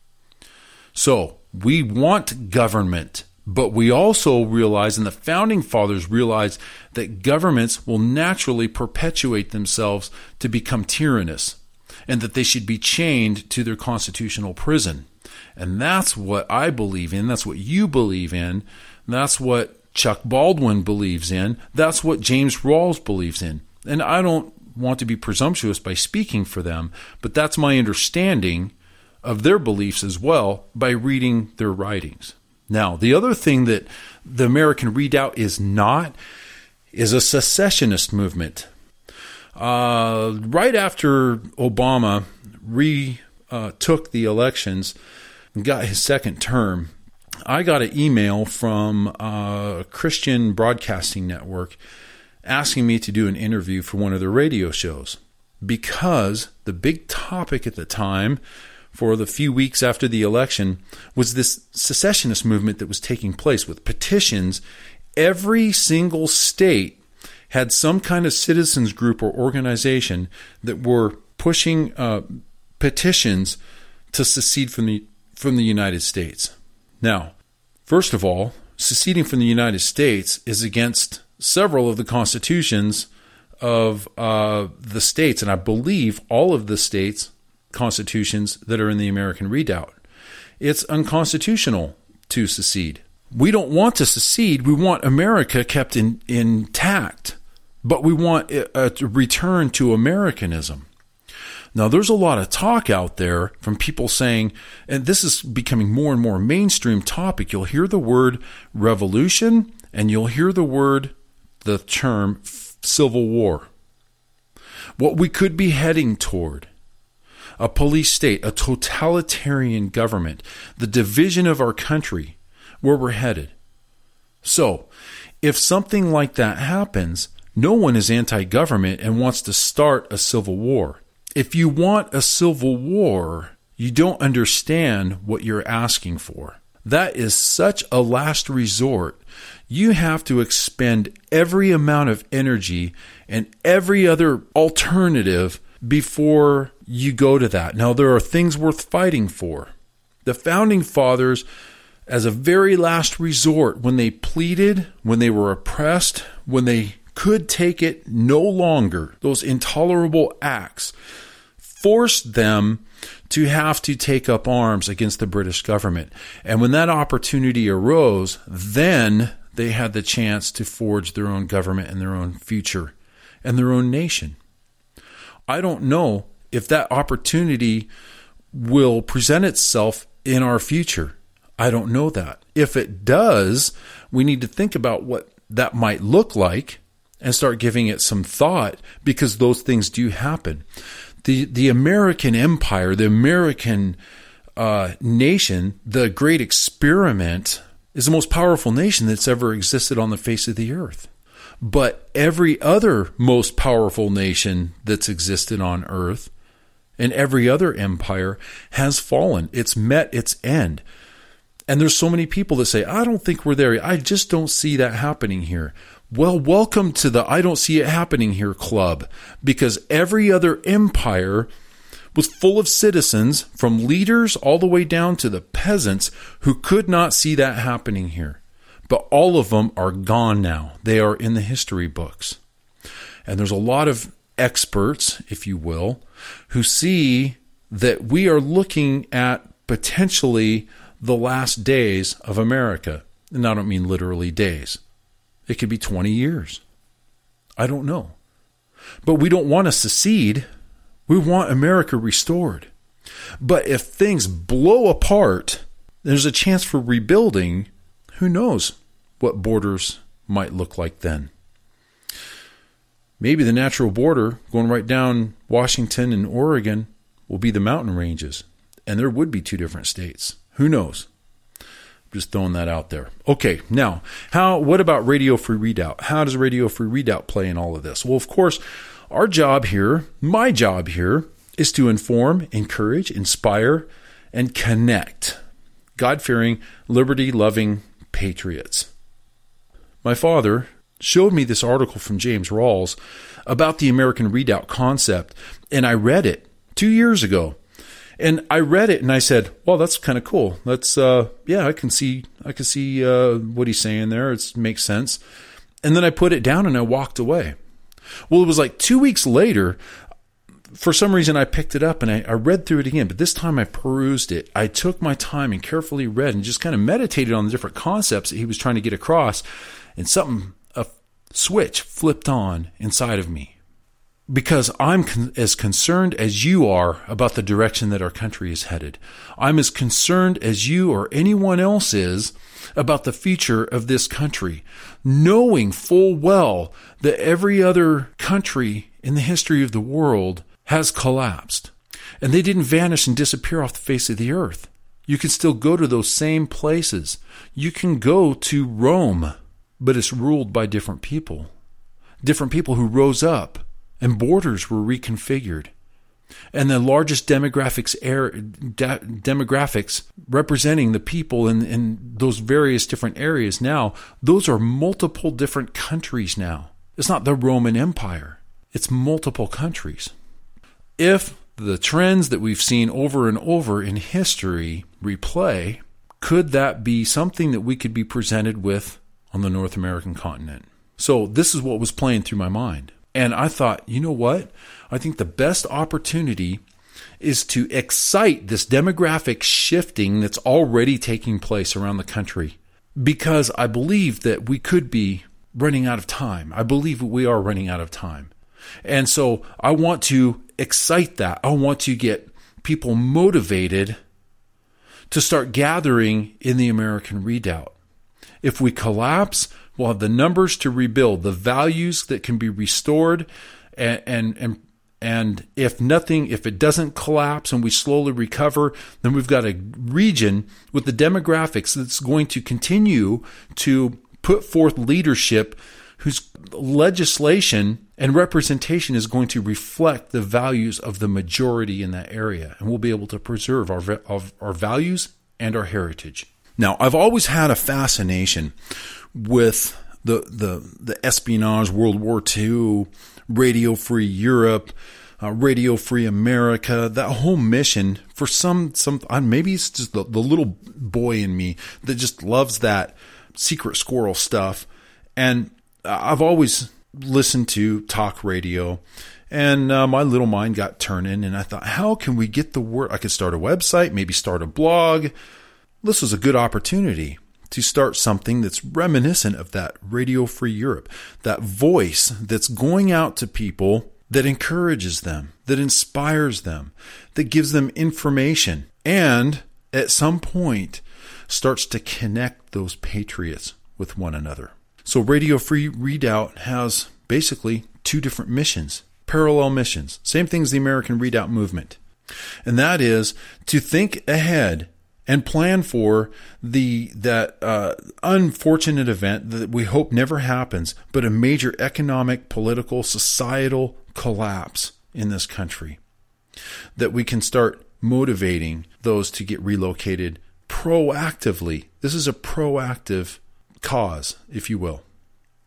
So, we want government, but we also realize, and the Founding Fathers realized, that governments will naturally perpetuate themselves to become tyrannous, and that they should be chained to their constitutional prison. And that's what I believe in. That's what you believe in. That's what Chuck Baldwin believes in. That's what James Rawls believes in. And I don't want to be presumptuous by speaking for them, but that's my understanding of their beliefs as well by reading their writings. Now, the other thing that the American Redoubt is not is a secessionist movement. Uh, right after Obama re uh, took the elections and got his second term, I got an email from a Christian broadcasting network asking me to do an interview for one of their radio shows, because the big topic at the time for the few weeks after the election was this secessionist movement that was taking place with petitions. Every single state had some kind of citizens group or organization that were pushing uh, petitions to secede from the from the United States. Now, first of all, seceding from the United States is against several of the constitutions of uh, the states, and I believe all of the states' constitutions that are in the American Redoubt. It's unconstitutional to secede. We don't want to secede. We want America kept in, intact, but we want a, a return to Americanism. Now, there's a lot of talk out there from people saying, and this is becoming more and more mainstream topic, you'll hear the word revolution, and you'll hear the word, the term civil war. What we could be heading toward, a police state, a totalitarian government, the division of our country, where we're headed. So, if something like that happens, no one is anti-government and wants to start a civil war. If you want a civil war, you don't understand what you're asking for. That is such a last resort. You have to expend every amount of energy and every other alternative before you go to that. Now, there are things worth fighting for. The Founding Fathers, as a very last resort, when they pleaded, when they were oppressed, when they could take it no longer, those intolerable acts forced them to have to take up arms against the British government. And when that opportunity arose, then they had the chance to forge their own government and their own future and their own nation. I don't know if that opportunity will present itself in our future. I don't know that. If it does, we need to think about what that might look like and start giving it some thought, because those things do happen. The the American empire, the American uh, nation, the great experiment, is the most powerful nation that's ever existed on the face of the earth. But every other most powerful nation that's existed on earth and every other empire has fallen. It's met its end. And there's so many people that say, I don't think we're there. I just don't see that happening here. Well, welcome to the I don't see it happening here club, because every other empire was full of citizens, from leaders all the way down to the peasants, who could not see that happening here. But all of them are gone now. They are in the history books. And there's a lot of experts, if you will, who see that we are looking at potentially the last days of America. And I don't mean literally days. It could be twenty years. I don't know. But we don't want to secede. We want America restored. But if things blow apart, there's a chance for rebuilding. Who knows what borders might look like then? Maybe the natural border going right down Washington and Oregon will be the mountain ranges, and there would be two different states. Who knows? Just throwing that out there. Okay, now, how? What about Radio Free Redoubt? How does Radio Free Redoubt play in all of this? Well, of course, our job here, my job here, is to inform, encourage, inspire, and connect God-fearing, liberty-loving patriots. My father showed me this article from James Rawls about the American Redoubt concept, and I read it two years ago. And I read it and I said, well, that's kind of cool. That's, uh, yeah, I can see, I can see, uh, what he's saying there. It makes sense. And then I put it down and I walked away. Well, it was like two weeks later, for some reason I picked it up and I, I read through it again, but this time I perused it. I took my time and carefully read and just kind of meditated on the different concepts that he was trying to get across, and something, a switch flipped on inside of me. Because I'm con- as concerned as you are about the direction that our country is headed. I'm as concerned as you or anyone else is about the future of this country, knowing full well that every other country in the history of the world has collapsed. And they didn't vanish and disappear off the face of the earth. You can still go to those same places. You can go to Rome, but it's ruled by different people. Different people who rose up. And borders were reconfigured. And the largest demographics er, de, demographics representing the people in, in those various different areas now, those are multiple different countries now. It's not the Roman Empire. It's multiple countries. If the trends that we've seen over and over in history replay, could that be something that we could be presented with on the North American continent? So this is what was playing through my mind. And I thought, you know what? I think the best opportunity is to excite this demographic shifting that's already taking place around the country, because I believe that we could be running out of time. I believe that we are running out of time. And so I want to excite that. I want to get people motivated to start gathering in the American Redoubt. If we collapse, we'll have the numbers to rebuild, the values that can be restored, and and and, and if nothing, if it doesn't collapse and we slowly recover, then we've got a region with the demographics that's going to continue to put forth leadership whose legislation and representation is going to reflect the values of the majority in that area, and we'll be able to preserve our of our values and our heritage. Now, I've always had a fascination with the the the espionage, World War Two, Radio Free Europe, uh, Radio Free America, that whole mission. For some, some maybe it's just the, the little boy in me that just loves that secret squirrel stuff. And I've always listened to talk radio, and uh, my little mind got turning, and I thought, how can we get the word? I could start a website, maybe start a blog. This was a good opportunity to start something that's reminiscent of that Radio Free Europe, that voice that's going out to people, that encourages them, that inspires them, that gives them information, and at some point starts to connect those patriots with one another. So Radio Free Redoubt has basically two different missions, parallel missions, same thing as the American Redoubt movement. And that is to think ahead and plan for the that uh, unfortunate event that we hope never happens, but a major economic, political, societal collapse in this country. That we can start motivating those to get relocated proactively. This is a proactive cause, if you will.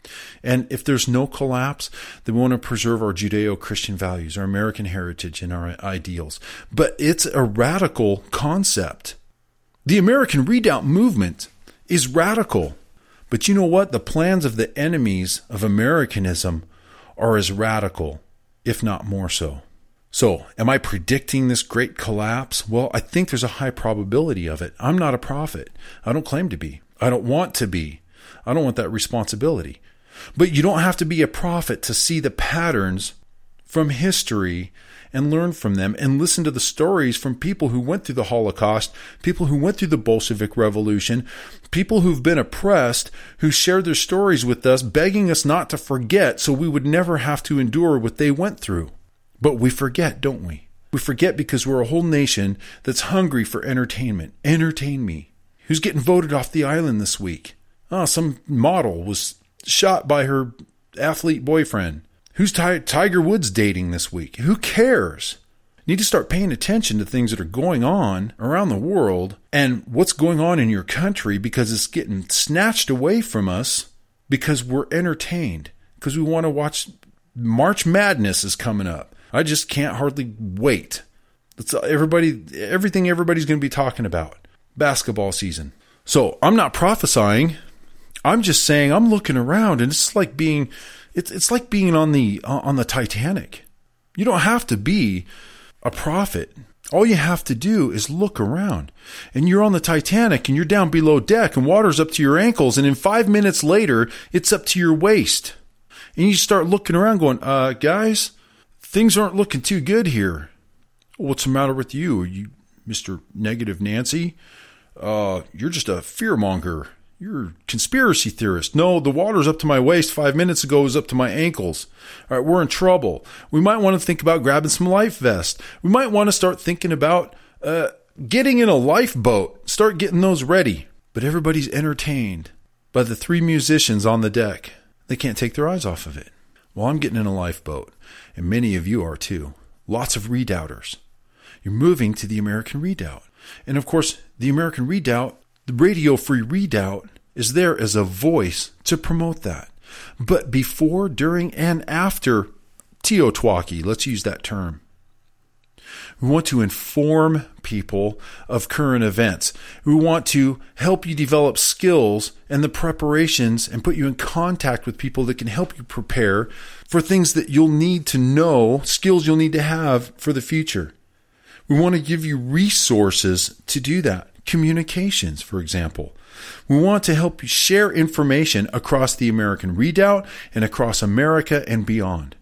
And if there's no collapse, then we want to preserve our Judeo-Christian values, our American heritage, and our ideals. But it's a radical concept. The American Redoubt movement is radical. But you know what? The plans of the enemies of Americanism are as radical, if not more so. So, am I predicting this great collapse? Well, I think there's a high probability of it. I'm not a prophet. I don't claim to be. I don't want to be. I don't want that responsibility. But you don't have to be a prophet to see the patterns from history and learn from them and listen to the stories from people who went through the Holocaust, people who went through the Bolshevik Revolution, people who've been oppressed, who shared their stories with us, begging us not to forget so we would never have to endure what they went through. But we forget, don't we? We forget because we're a whole nation that's hungry for entertainment. Entertain me. Who's getting voted off the island this week? Oh, some model was shot by her athlete boyfriend. Who's Ty- Tiger Woods dating this week? Who cares? You need to start paying attention to things that are going on around the world and what's going on in your country, because it's getting snatched away from us because we're entertained, because we want to watch. March Madness is coming up. I just can't hardly wait. That's everybody, everything everybody's going to be talking about. Basketball season. So I'm not prophesying. I'm just saying I'm looking around, and it's like being, it's it's like being on the on the Titanic. You don't have to be a prophet. All you have to do is look around, and you're on the Titanic, and you're down below deck, and water's up to your ankles, and in five minutes later, it's up to your waist, and you start looking around, going, "Uh, guys, things aren't looking too good here. What's the matter with you? Are you Mister Negative Nancy? Uh, you're just a fearmonger. You're a conspiracy theorist." No, the water's up to my waist. Five minutes ago it was up to my ankles. All right, we're in trouble. We might want to think about grabbing some life vests. We might want to start thinking about uh, getting in a lifeboat. Start getting those ready. But everybody's entertained by the three musicians on the deck. They can't take their eyes off of it. Well, I'm getting in a lifeboat, and many of you are too. Lots of redoubters. You're moving to the American Redoubt. And of course, the American Redoubt, the Radio Free Redoubt, is there as a voice to promote that. But before, during, and after Teotwalkie, let's use that term, we want to inform people of current events. We want to help you develop skills and the preparations and put you in contact with people that can help you prepare for things that you'll need to know, skills you'll need to have for the future. We want to give you resources to do that. Communications, for example. We want to help you share information across the American Redoubt and across America and beyond.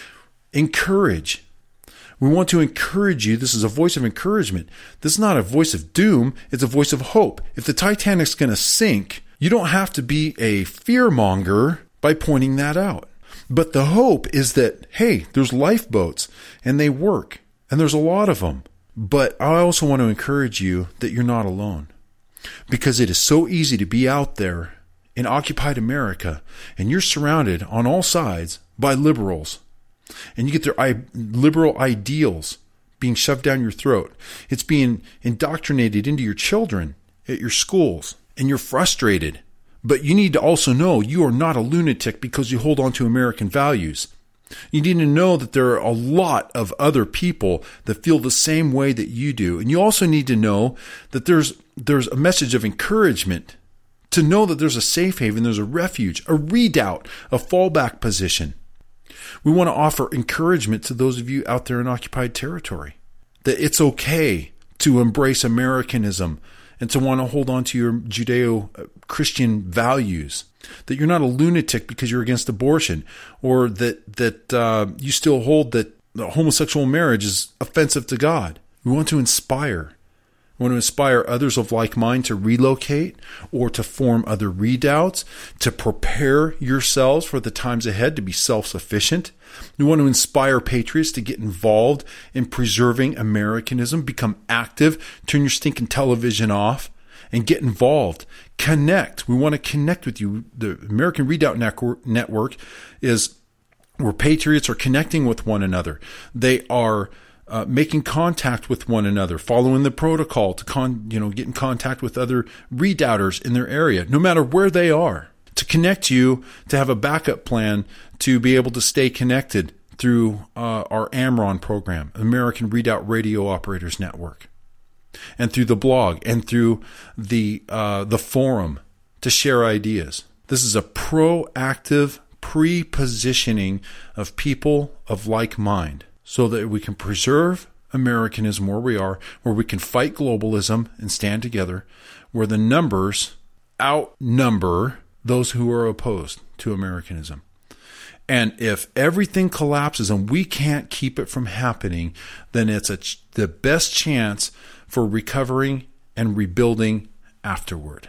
Encourage. We want to encourage you. This is a voice of encouragement. This is not a voice of doom. It's a voice of hope. If the Titanic's going to sink, you don't have to be a fearmonger by pointing that out. But the hope is that, hey, there's lifeboats and they work and there's a lot of them. But I also want to encourage you that you're not alone, because it is so easy to be out there in occupied America and you're surrounded on all sides by liberals, and you get their I- liberal ideals being shoved down your throat. It's being indoctrinated into your children at your schools, and you're frustrated. But you need to also know you are not a lunatic because you hold on to American values. You need to know that there are a lot of other people that feel the same way that you do. And you also need to know that there's there's a message of encouragement to know that there's a safe haven, there's a refuge, a redoubt, a fallback position. We want to offer encouragement to those of you out there in occupied territory, that it's okay to embrace Americanism and to want to hold on to your Judeo-Christian values, that you're not a lunatic because you're against abortion, or that that uh, you still hold that homosexual marriage is offensive to God. We want to inspire. We want to inspire others of like mind to relocate or to form other redoubts, to prepare yourselves for the times ahead to be self-sufficient. We want to inspire patriots to get involved in preserving Americanism, become active, turn your stinking television off, and get involved. Connect. We want to connect with you. The American Redoubt Network is where patriots are connecting with one another. They are uh, making contact with one another, following the protocol to con, you know, get in contact with other redoubters in their area, no matter where they are, to connect you to have a backup plan to be able to stay connected through uh, our AMRON program, American Redoubt Radio Operators Network, and through the blog and through the uh, the forum to share ideas. This is a proactive pre-positioning of people of like mind so that we can preserve Americanism where we are, where we can fight globalism and stand together, where the numbers outnumber those who are opposed to Americanism. And if everything collapses and we can't keep it from happening, then it's a ch- the best chance for recovering and rebuilding afterward.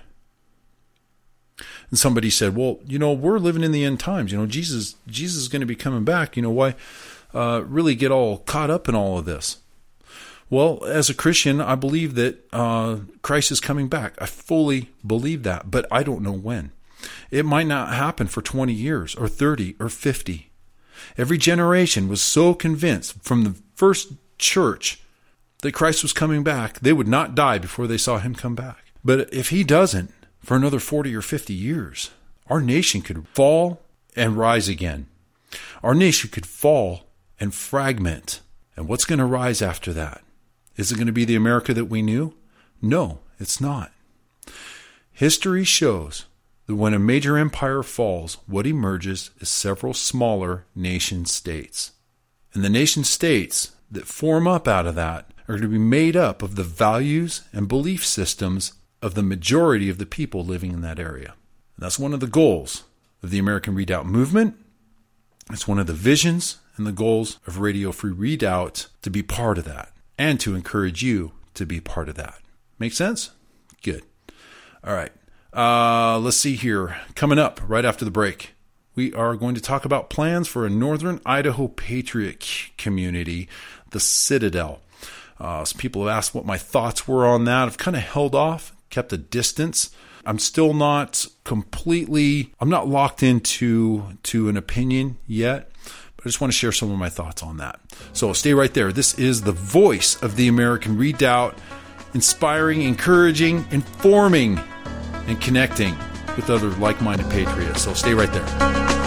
And somebody said, well, you know, we're living in the end times. You know, Jesus, Jesus is going to be coming back. You know, why uh, really get all caught up in all of this? Well, as a Christian, I believe that uh, Christ is coming back. I fully believe that, but I don't know when. It might not happen for twenty years or thirty or fifty. Every generation was so convinced from the first church that Christ was coming back, they would not die before they saw him come back. But if he doesn't, for another forty or fifty years, our nation could fall and rise again. Our nation could fall and fragment. And what's going to rise after that? Is it going to be the America that we knew? No, it's not. History shows that when a major empire falls, what emerges is several smaller nation states. And the nation states that form up out of that are going to be made up of the values and belief systems of the majority of the people living in that area. And that's one of the goals of the American Redoubt movement. It's one of the visions and the goals of Radio Free Redoubt to be part of that and to encourage you to be part of that. Make sense? Good. All right. Uh, let's see here. Coming up right after the break, we are going to talk about plans for a Northern Idaho Patriot community, the Citadel. Uh, some people have asked what my thoughts were on that. I've kind of held off, kept a distance. I'm still not completely, I'm not locked into to an opinion yet, but I just want to share some of my thoughts on that. So stay right there. This is the voice of the American Redoubt, inspiring, encouraging, informing, and connecting with other like-minded patriots. So stay right there.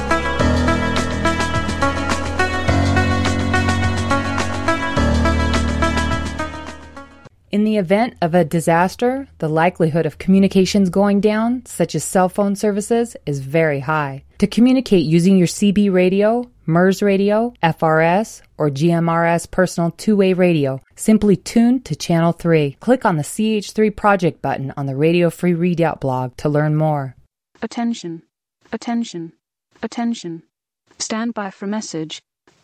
In the event of a disaster, the likelihood of communications going down, such as cell phone services, is very high. To communicate using your C B radio, MERS radio, F R S, or G M R S personal two-way radio, simply tune to Channel three. Click on the C H three Project button on the Radio Free Redoubt blog to learn more. Attention, attention, attention. Stand by for message.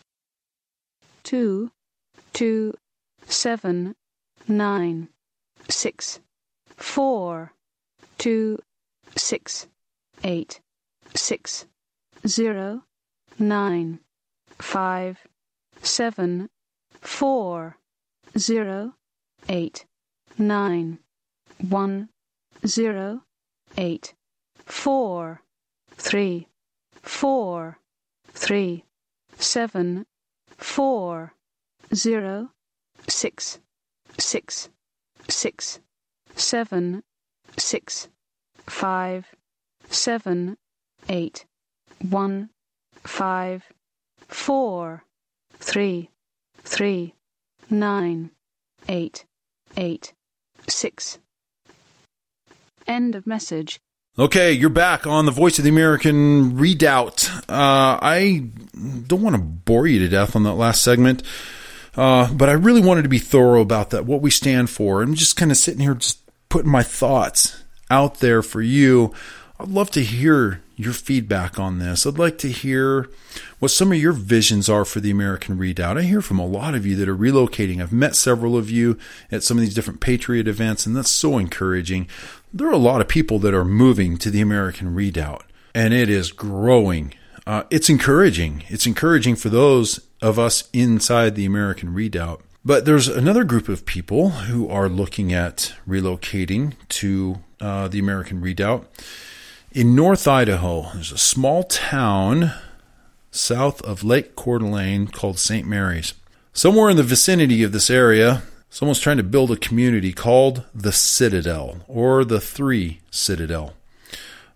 Two, two, seven, nine, six, four, two, six, eight, six, zero, nine, five, seven, four, zero, eight, nine, one, zero, eight, four, three, four, three, seven, four, zero, six, six, six, seven, six, five, seven, eight, one, five, four, three, three, nine, eight, eight, six. End of message. Okay, you're back on the Voice of the American Redoubt. Uh, I don't want to bore you to death on that last segment, uh, but I really wanted to be thorough about that, what we stand for. I'm just kind of sitting here just putting my thoughts out there for you. I'd love to hear your feedback on this. I'd like to hear what some of your visions are for the American Redoubt. I hear from a lot of you that are relocating. I've met several of you at some of these different Patriot events, and that's so encouraging. There are a lot of people that are moving to the American Redoubt, and it is growing. Uh, it's encouraging. It's encouraging for those of us inside the American Redoubt. But there's another group of people who are looking at relocating to uh, the American Redoubt. In North Idaho, there's a small town south of Lake Coeur d'Alene called Saint Mary's. Somewhere in the vicinity of this area, someone's trying to build a community called the Citadel, or the Three Citadel.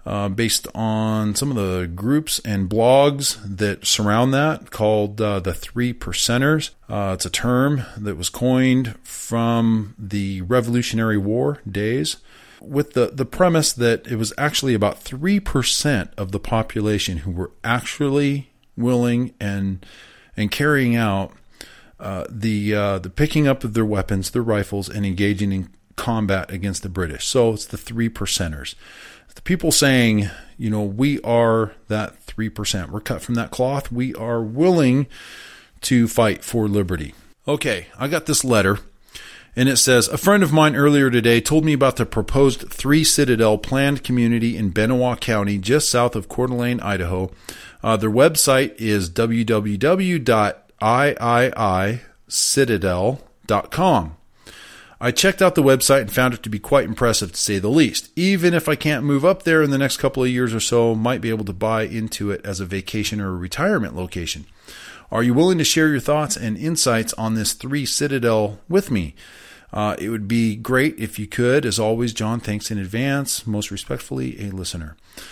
uh, based on some of the groups and blogs that surround that, called uh, the Three Percenters. Uh, it's a term that was coined from the Revolutionary War days, with the, the premise that it was actually about three percent of the population who were actually willing and and carrying out uh, the uh, the picking up of their weapons, their rifles, and engaging in combat against the British. So it's the three percenters. The people saying, you know, we are that three percent. We're cut from that cloth. We are willing to fight for liberty. Okay, I got this letter. And it says, a friend of mine earlier today told me about the proposed Three Citadel planned community in Benoit County, just south of Coeur d'Alene, Idaho. Uh, their website is w w w dot i i i citadel dot com. I checked out the website and found it to be quite impressive, to say the least. Even if I can't move up there in the next couple of years or so, might be able to buy into it as a vacation or a retirement location. Are you willing to share your thoughts and insights on this Three Citadel with me? Uh, it would be great if you could. As always, John, thanks in advance. Most respectfully, a listener.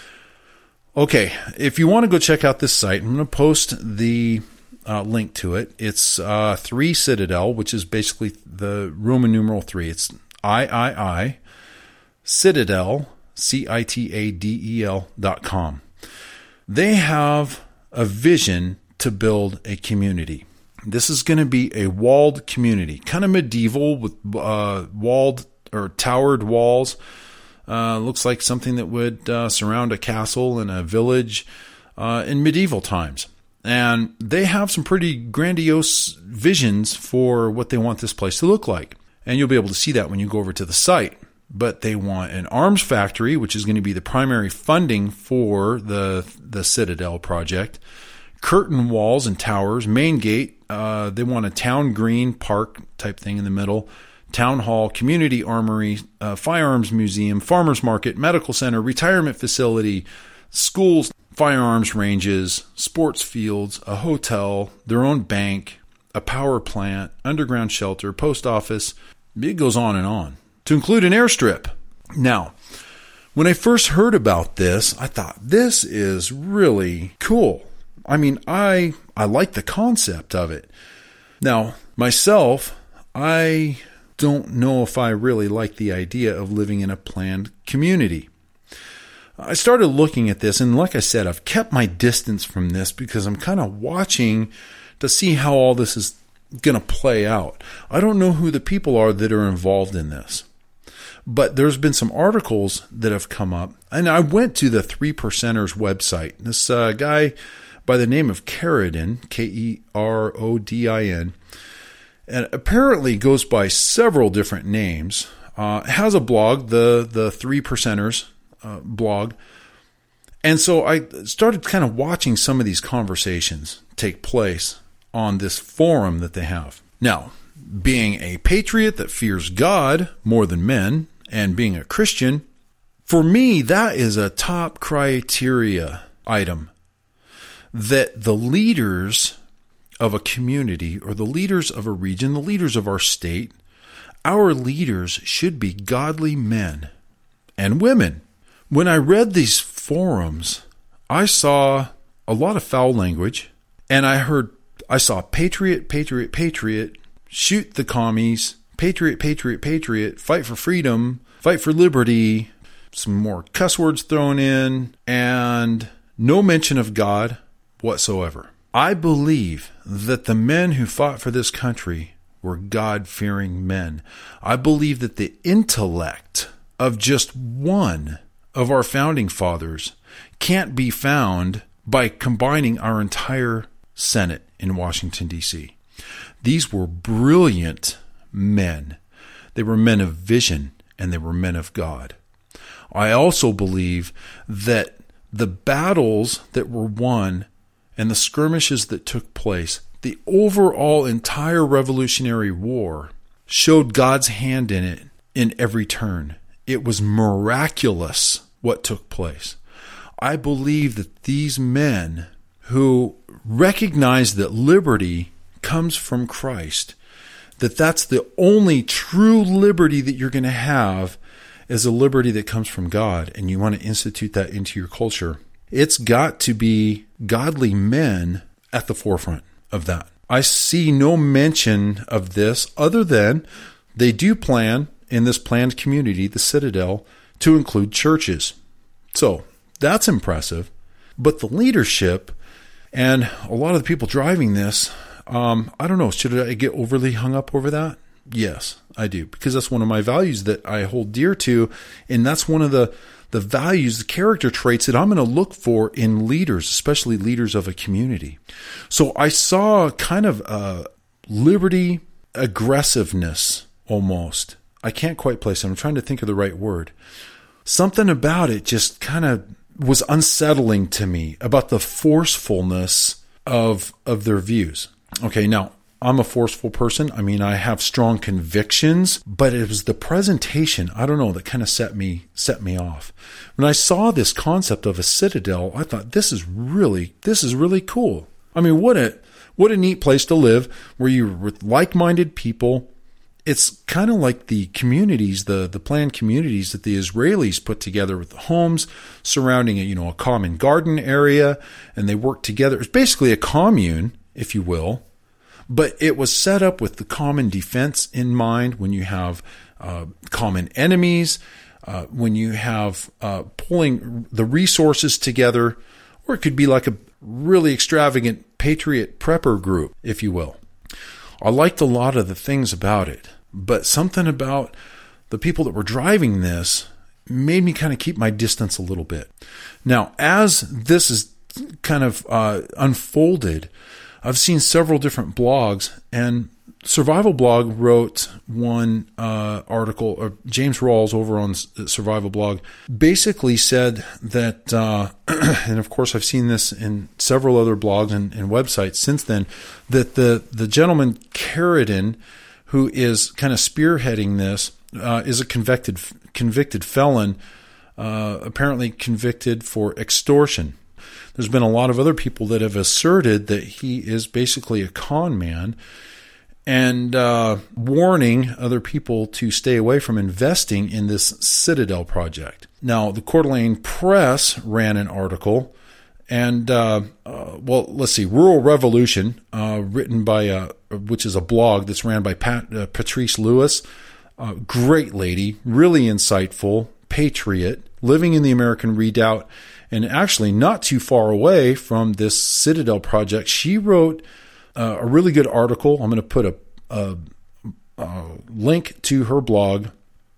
Okay, if you want to go check out this site, I'm going to post the uh, link to it. It's uh, Three Citadel, which is basically the Roman numeral three. It's I I I Citadel, C I T A D E L dot com. They have a vision to build a community. This is going to be a walled community, kind of medieval with uh, walled or towered walls. Uh, looks like something that would uh, surround a castle and a village uh, in medieval times. And they have some pretty grandiose visions for what they want this place to look like. And you'll be able to see that when you go over to the site. But they want an arms factory, which is going to be the primary funding for the, the Citadel project. Curtain walls and towers, main gate. Uh, they want a town green park type thing in the middle. Town hall, community armory, uh, firearms museum, farmers market, medical center, retirement facility, schools, firearms ranges, sports fields, a hotel, their own bank, a power plant, underground shelter, post office. It goes on and on. To include an airstrip. Now, when I first heard about this, I thought, this is really cool. I mean, I I like the concept of it. Now, myself, I don't know if I really like the idea of living in a planned community. I started looking at this, and like I said, I've kept my distance from this because I'm kind of watching to see how all this is going to play out. I don't know who the people are that are involved in this. But there's been some articles that have come up, and I went to the Three Percenters website. This uh, guy by the name of Kerodin, K E R O D I N, and apparently goes by several different names. Uh, has a blog, the the Three Percenters uh, blog, and so I started kind of watching some of these conversations take place on this forum that they have. Now, being a patriot that fears God more than men, and being a Christian, for me, that is a top criteria item. That the leaders of a community or the leaders of a region, the leaders of our state, our leaders should be godly men and women. When I read these forums, I saw a lot of foul language, and I heard, I saw patriot, patriot, patriot, shoot the commies, patriot, patriot, patriot, fight for freedom, fight for liberty, some more cuss words thrown in, and no mention of God whatsoever. I believe that the men who fought for this country were God-fearing men. I believe that the intellect of just one of our founding fathers can't be found by combining our entire Senate in Washington, D C These were brilliant men. They were men of vision, and they were men of God. I also believe that the battles that were won and the skirmishes that took place, the overall entire Revolutionary War, showed God's hand in it in every turn. It was miraculous what took place. I believe that these men who recognize that liberty comes from Christ, that that's the only true liberty that you're going to have, is a liberty that comes from God, and you want to institute that into your culture, it's got to be godly men at the forefront of that. I see no mention of this other than they do plan in this planned community, the Citadel, to include churches. So that's impressive. But the leadership and a lot of the people driving this, um, I don't know, should I get overly hung up over that? Yes, I do, because that's one of my values that I hold dear to, and that's one of the the values, the character traits that I'm going to look for in leaders, especially leaders of a community. So I saw kind of a liberty aggressiveness almost. I can't quite place it. I'm trying to think of the right word. Something about it just kind of was unsettling to me about the forcefulness of of their views. Okay, now, I'm a forceful person. I mean, I have strong convictions, but it was the presentation, I don't know, that kind of set me set me off. When I saw this concept of a citadel, I thought, this is really, this is really cool. I mean, what a, what a neat place to live where you're with like-minded people. It's kind of like the communities, the, the planned communities that the Israelis put together with the homes surrounding a, you know, a common garden area, and they work together. It's basically a commune, if you will. But it was set up with the common defense in mind when you have uh, common enemies, uh, when you have uh, pulling the resources together, or it could be like a really extravagant patriot prepper group, if you will. I liked a lot of the things about it, but something about the people that were driving this made me kind of keep my distance a little bit. Now, as this is kind of uh, unfolded, I've seen several different blogs, and Survival Blog wrote one uh, article, or James Rawls over on Survival Blog basically said that, uh, and of course I've seen this in several other blogs and, and websites since then, that the, the gentleman Carradine, who is kind of spearheading this, uh, is a convicted convicted felon, uh, apparently convicted for extortion. There's been a lot of other people that have asserted that he is basically a con man, and uh, warning other people to stay away from investing in this Citadel project. Now, the Coeur d'Alene Press ran an article, and, uh, uh, well, let's see, Rural Revolution, uh, written by, uh, which is a blog that's ran by Pat, uh, Patrice Lewis, uh, great lady, really insightful, patriot, living in the American Redoubt, and actually not too far away from this Citadel project. She wrote uh, a really good article. I'm going to put a, a, a link to her blog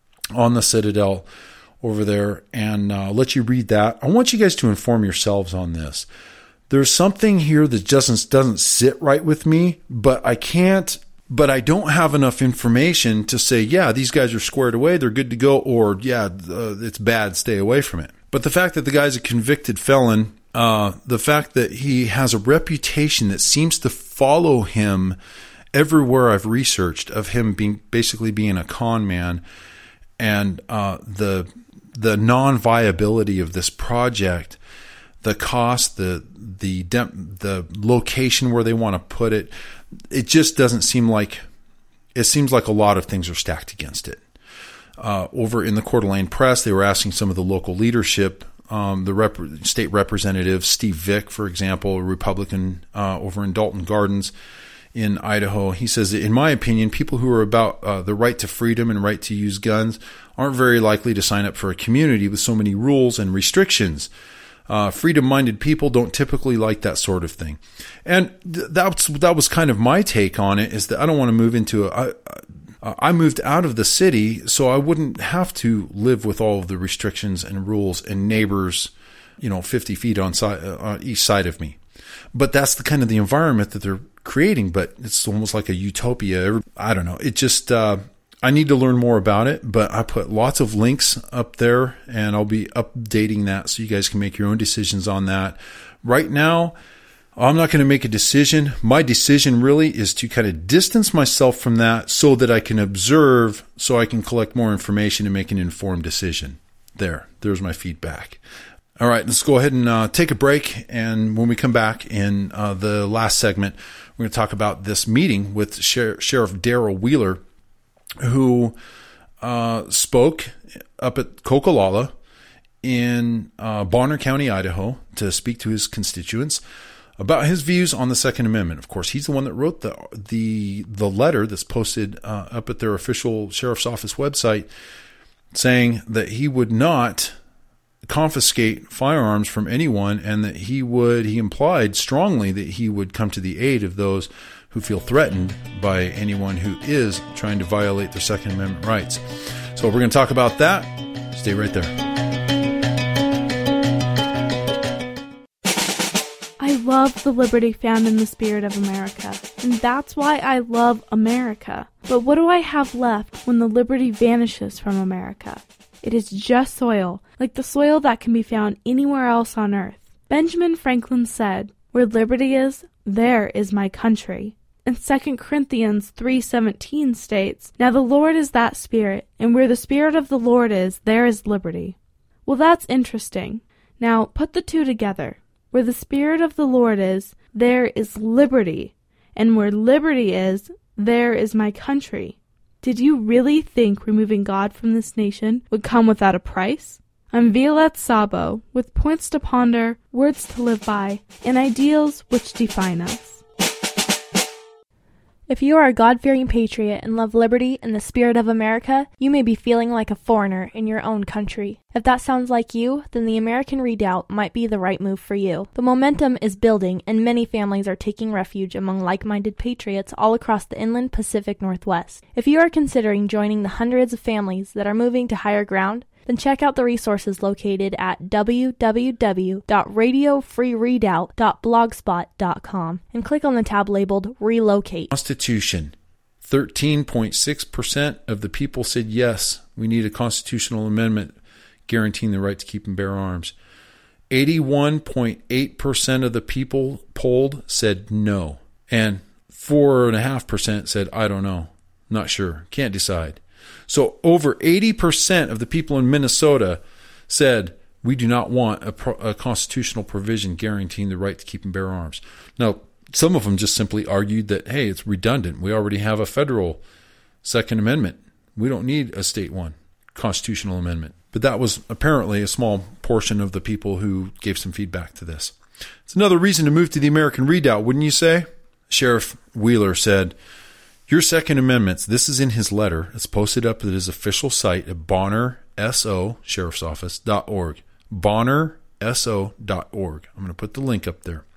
on the Citadel over there, and uh, let you read that. I want you guys to inform yourselves on this. There's something here that doesn't doesn't sit right with me, but I can't. But I don't have enough information to say, yeah, these guys are squared away, they're good to go, or yeah, uh, it's bad, stay away from it. But the fact that the guy's a convicted felon, uh, the fact that he has a reputation that seems to follow him everywhere I've researched, of him being basically being a con man, and uh, the the non-viability of this project, the cost, the the the location where they want to put it, it just doesn't seem like, it seems like a lot of things are stacked against it. Uh, over in the Coeur d'Alene Press, they were asking some of the local leadership, um, the rep- state representative, Steve Vick, for example, a Republican uh, over in Dalton Gardens in Idaho. He says, in my opinion, people who are about uh, the right to freedom and right to use guns aren't very likely to sign up for a community with so many rules and restrictions. Uh, freedom-minded people don't typically like that sort of thing. And th- that's, that was kind of my take on it, is that I don't want to move into a... I, I moved out of the city, so I wouldn't have to live with all of the restrictions and rules and neighbors, you know, fifty feet on, side, uh, on each side of me. But that's the kind of the environment that they're creating, but it's almost like a utopia. I don't know. It just, uh, I need to learn more about it, but I put lots of links up there, and I'll be updating that so you guys can make your own decisions on that. Right now, I'm not going to make a decision. My decision really is to kind of distance myself from that so that I can observe, so I can collect more information and make an informed decision. There, there's my feedback. All right, let's go ahead and uh, take a break. And when we come back in uh, the last segment, we're going to talk about this meeting with Sher- Sheriff Daryl Wheeler, who uh, spoke up at Coquilala in uh, Bonner County, Idaho, to speak to his constituents about his views on the Second Amendment. Of course, he's the one that wrote the the the letter that's posted uh, up at their official sheriff's office website, saying that he would not confiscate firearms from anyone, and that he would, he implied strongly that he would come to the aid of those who feel threatened by anyone who is trying to violate their Second Amendment rights. So we're going to talk about that. Stay right there. I love the liberty found in the spirit of America, and that's why I love America. But what do I have left when the liberty vanishes from America? It is just soil, like the soil that can be found anywhere else on earth. Benjamin Franklin said, "Where liberty is, there is my country." And Second Corinthians three seventeen states, "Now the Lord is that Spirit, and where the Spirit of the Lord is, there is liberty." Well, that's interesting. Now, put the two together. Where the Spirit of the Lord is, there is liberty. And where liberty is, there is my country. Did you really think removing God from this nation would come without a price? I'm Violette Sabo, with points to ponder, words to live by, and ideals which define us. If you are a God-fearing patriot and love liberty and the spirit of America, you may be feeling like a foreigner in your own country. If that sounds like you, then the American Redoubt might be the right move for you. The momentum is building, and many families are taking refuge among like-minded patriots all across the inland Pacific Northwest. If you are considering joining the hundreds of families that are moving to higher ground, then check out the resources located at w w w dot radio free redoubt dot blogspot dot com and click on the tab labeled Relocate. Constitution. thirteen point six percent of the people said yes, we need a constitutional amendment guaranteeing the right to keep and bear arms. eighty-one point eight percent of the people polled said no. And four point five percent said, I don't know, not sure, can't decide. So over eighty percent of the people in Minnesota said, we do not want a, pro- a constitutional provision guaranteeing the right to keep and bear arms. Now, some of them just simply argued that, hey, it's redundant. We already have a federal Second Amendment. We don't need a state one, constitutional amendment. But that was apparently a small portion of the people who gave some feedback to this. It's another reason to move to the American Redoubt, wouldn't you say? Sheriff Wheeler said, your Second Amendments, this is in his letter. It's posted up at his official site at Bonner, S O, Sheriff's Office, dot org. Bonner, S O, dot org. I'm going to put the link up there.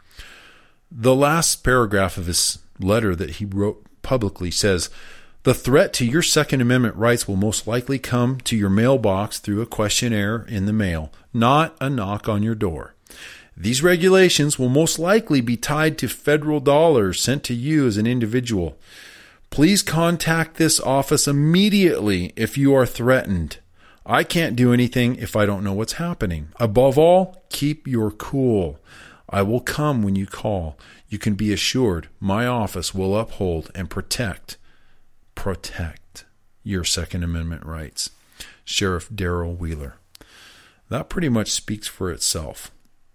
The last paragraph of his letter that he wrote publicly says, the threat to your Second Amendment rights will most likely come to your mailbox through a questionnaire in the mail, not a knock on your door. These regulations will most likely be tied to federal dollars sent to you as an individual. Please contact this office immediately if you are threatened. I can't do anything if I don't know what's happening. Above all, keep your cool. I will come when you call. You can be assured my office will uphold and protect, protect your Second Amendment rights. Sheriff Darrell Wheeler. That pretty much speaks for itself.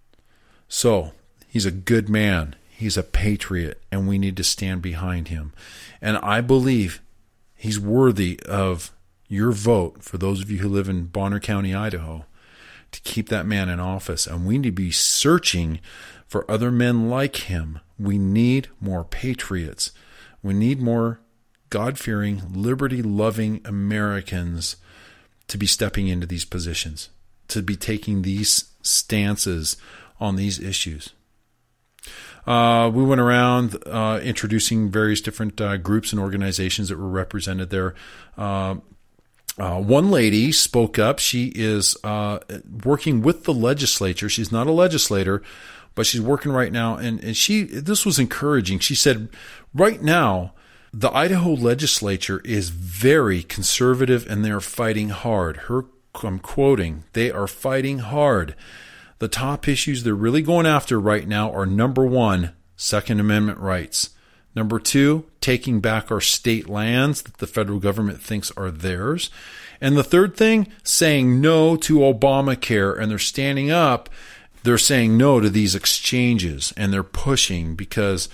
So, he's a good man. He's a patriot, and we need to stand behind him. And I believe he's worthy of your vote, for those of you who live in Bonner County, Idaho, to keep that man in office. And we need to be searching for other men like him. We need more patriots. We need more God-fearing, liberty-loving Americans to be stepping into these positions, to be taking these stances on these issues. Uh, we went around uh, introducing various different uh, groups and organizations that were represented there. Uh, uh, one lady spoke up. She is uh, working with the legislature. She's not a legislator, but she's working right now. And, and she this was encouraging. She said, right now, the Idaho legislature is very conservative and they're fighting hard. Her, I'm quoting, they are fighting hard. The top issues they're really going after right now are, number one, Second Amendment rights. Number two, taking back our state lands that the federal government thinks are theirs. And the third thing, saying no to Obamacare. And they're standing up. They're saying no to these exchanges. And they're pushing because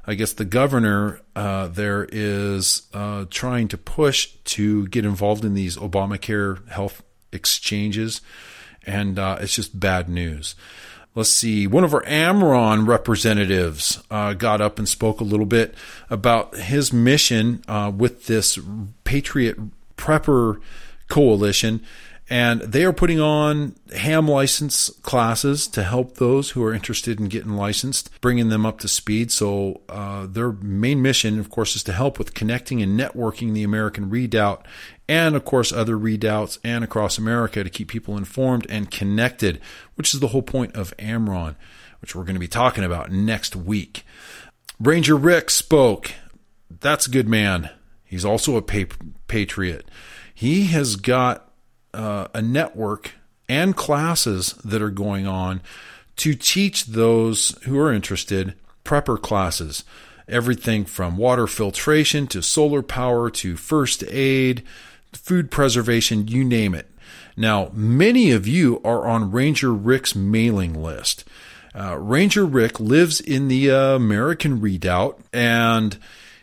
I guess the governor uh, there is uh, trying to push to get involved in these Obamacare health exchanges, and uh, it's just bad news. Let's see. One of our AmRen representatives uh, got up and spoke a little bit about his mission uh, with this Patriot Prepper Coalition. And they are putting on ham license classes to help those who are interested in getting licensed, bringing them up to speed. So uh, their main mission, of course, is to help with connecting and networking the American Redoubt and, of course, other redoubts and across America to keep people informed and connected, which is the whole point of AmRen, which we're going to be talking about next week. Ranger Rick spoke. That's a good man. He's also a pa- patriot. He has got Uh, a network and classes that are going on to teach those who are interested prepper classes. Everything from water filtration to solar power to first aid, food preservation, you name it. Now, many of you are on Ranger Rick's mailing list. Uh, Ranger Rick lives in the uh, American Redoubt, and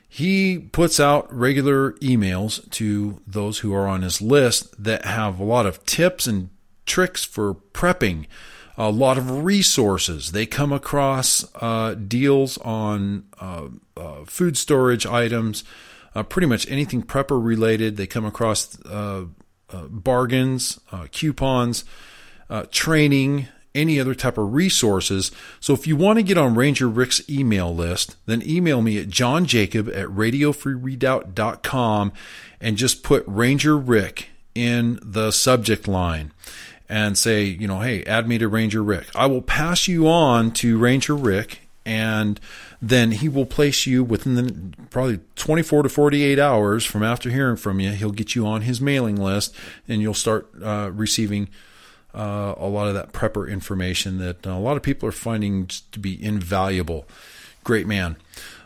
he puts out regular emails to those who are on his list that have a lot of tips and tricks for prepping, a lot of resources. They come across uh, deals on uh, uh, food storage items, uh, pretty much anything prepper related. They come across uh, uh, bargains, uh, coupons, uh, training, any other type of resources. So if you want to get on Ranger Rick's email list, then email me at johnjacob at radio free redoubt dot com and just put Ranger Rick in the subject line and say, you know, hey, add me to Ranger Rick. I will pass you on to Ranger Rick, and then he will place you within the probably twenty-four to forty-eight hours from after hearing from you. He'll get you on his mailing list, and you'll start uh, receiving Uh, a lot of that prepper information that a lot of people are finding to be invaluable. Great man.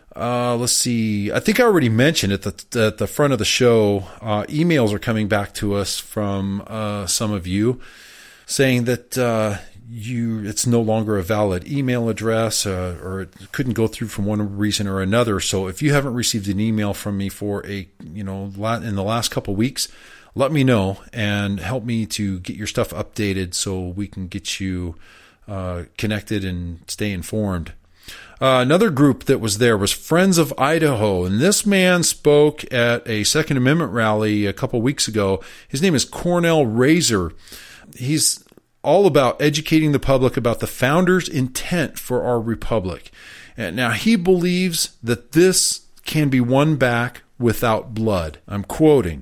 Uh, let's see. I think I already mentioned at the, at the front of the show, uh, emails are coming back to us from uh, some of you saying that uh, you it's no longer a valid email address uh, or it couldn't go through for one reason or another. So if you haven't received an email from me for a, you know, in the last couple of weeks, let me know and help me to get your stuff updated so we can get you uh, connected and stay informed. Uh, another group that was there was Friends of Idaho, and this man spoke at a Second Amendment rally a couple weeks ago. His name is Cornell Razor. He's all about educating the public about the founders' intent for our republic. And now he believes that this can be won back without blood. I'm quoting.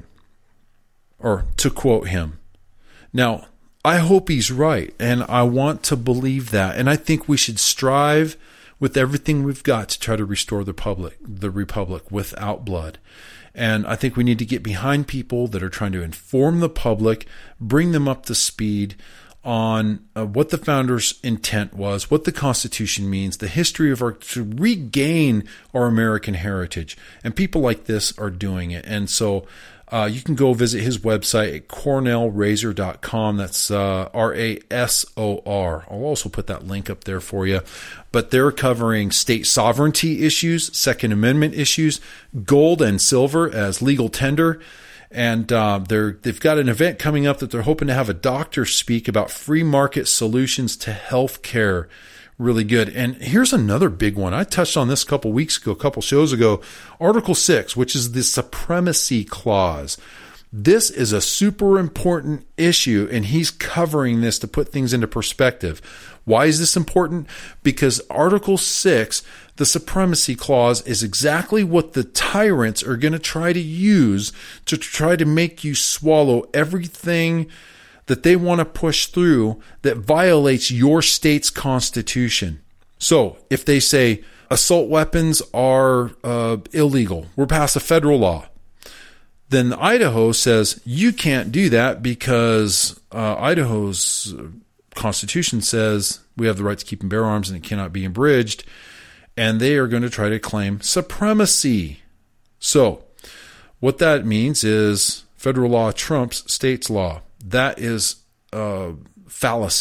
Or to quote him. Now, I hope he's right, and I want to believe that. And I think we should strive with everything we've got to try to restore the public, the republic without blood. And I think we need to get behind people that are trying to inform the public, bring them up to speed on uh, what the founders' intent was, what the Constitution means, the history of our, to regain our American heritage. And people like this are doing it. And so Uh, you can go visit his website at cornell razor dot com. That's uh, R A S O R. I'll also put that link up there for you. But they're covering state sovereignty issues, Second Amendment issues, gold and silver as legal tender. And uh, they're, they've got an event coming up that they're hoping to have a doctor speak about free market solutions to health care. Really good. And here's another big one. I touched on this a couple weeks ago, a couple shows ago. Article six, which is the Supremacy Clause. This is a super important issue, and he's covering this to put things into perspective. Why is this important? Because Article six, the Supremacy Clause, is exactly what the tyrants are going to try to use to try to make you swallow everything that they want to push through that violates your state's constitution. So if they say assault weapons are uh, illegal, we're past a federal law, then Idaho says you can't do that because uh, Idaho's constitution says we have the right to keep and bear arms and it cannot be abridged, and they are going to try to claim supremacy. So what that means is federal law trumps state's law. That is a fallacy.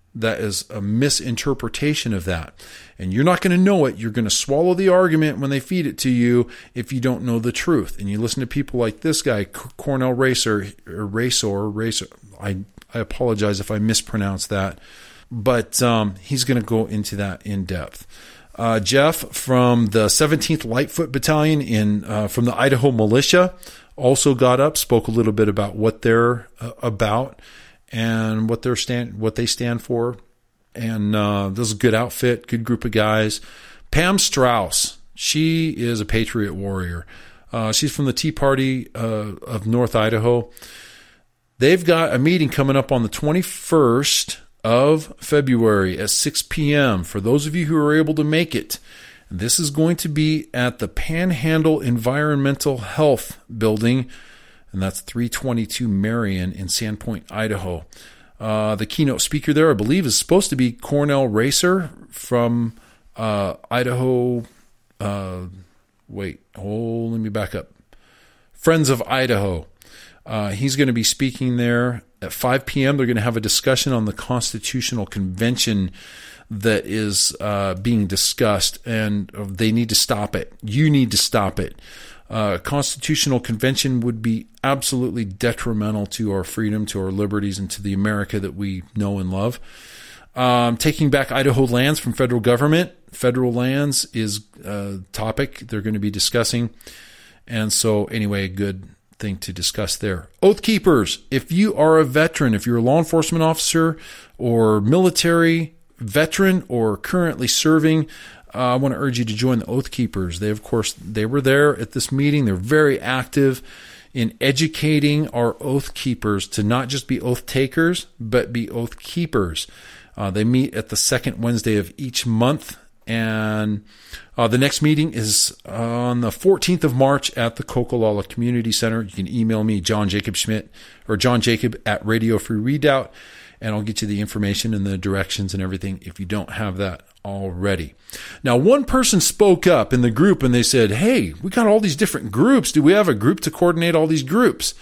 that is a misinterpretation of that. And you're not going to know it. You're going to swallow the argument when they feed it to you if you don't know the truth. And you listen to people like this guy, Cornell Racer, or Racer, Racer. I, I apologize if I mispronounce that. But um, he's going to go into that in depth. Uh, Jeff from the seventeenth Lightfoot Battalion in uh, from the Idaho Militia also got up, spoke a little bit about what they're uh, about and what they're stand, what they stand for. And uh, this is a good outfit, good group of guys. Pam Strauss, she is a patriot warrior. Uh, she's from the Tea Party uh, of North Idaho. They've got a meeting coming up on the twenty-first of February at six p.m. for those of you who are able to make it. This is going to be at the Panhandle Environmental Health Building, and that's three twenty-two Marion in Sandpoint, Idaho. Uh, the keynote speaker there, I believe, is supposed to be Cornell Racer from uh, Idaho. Uh, wait, oh, let me back up. Friends of Idaho. Uh, he's going to be speaking there at five p.m. They're going to have a discussion on the Constitutional Convention that is uh, being discussed, and they need to stop it. You need to stop it. Uh, Constitutional Convention would be absolutely detrimental to our freedom, to our liberties, and to the America that we know and love. Um, taking back Idaho lands from federal government. Federal lands is a topic they're going to be discussing. And so anyway, a good thing to discuss there. Oath Keepers. If you are a veteran, if you're a law enforcement officer or military veteran or currently serving, Uh, I want to urge you to join the Oath Keepers. They, of course, they were there at this meeting. They're very active in educating our Oath Keepers to not just be oath takers, but be Oath Keepers. Uh, they meet at the second Wednesday of each month, and uh, the next meeting is on the fourteenth of March at the Coquilala Community Center. You can email me, John Jacob Schmidt, or John Jacob at Radio Free Redoubt, and I'll get you the information and the directions and everything if you don't have that already. Now, one person spoke up in the group and they said, hey, we got all these different groups. Do we have a group to coordinate all these groups?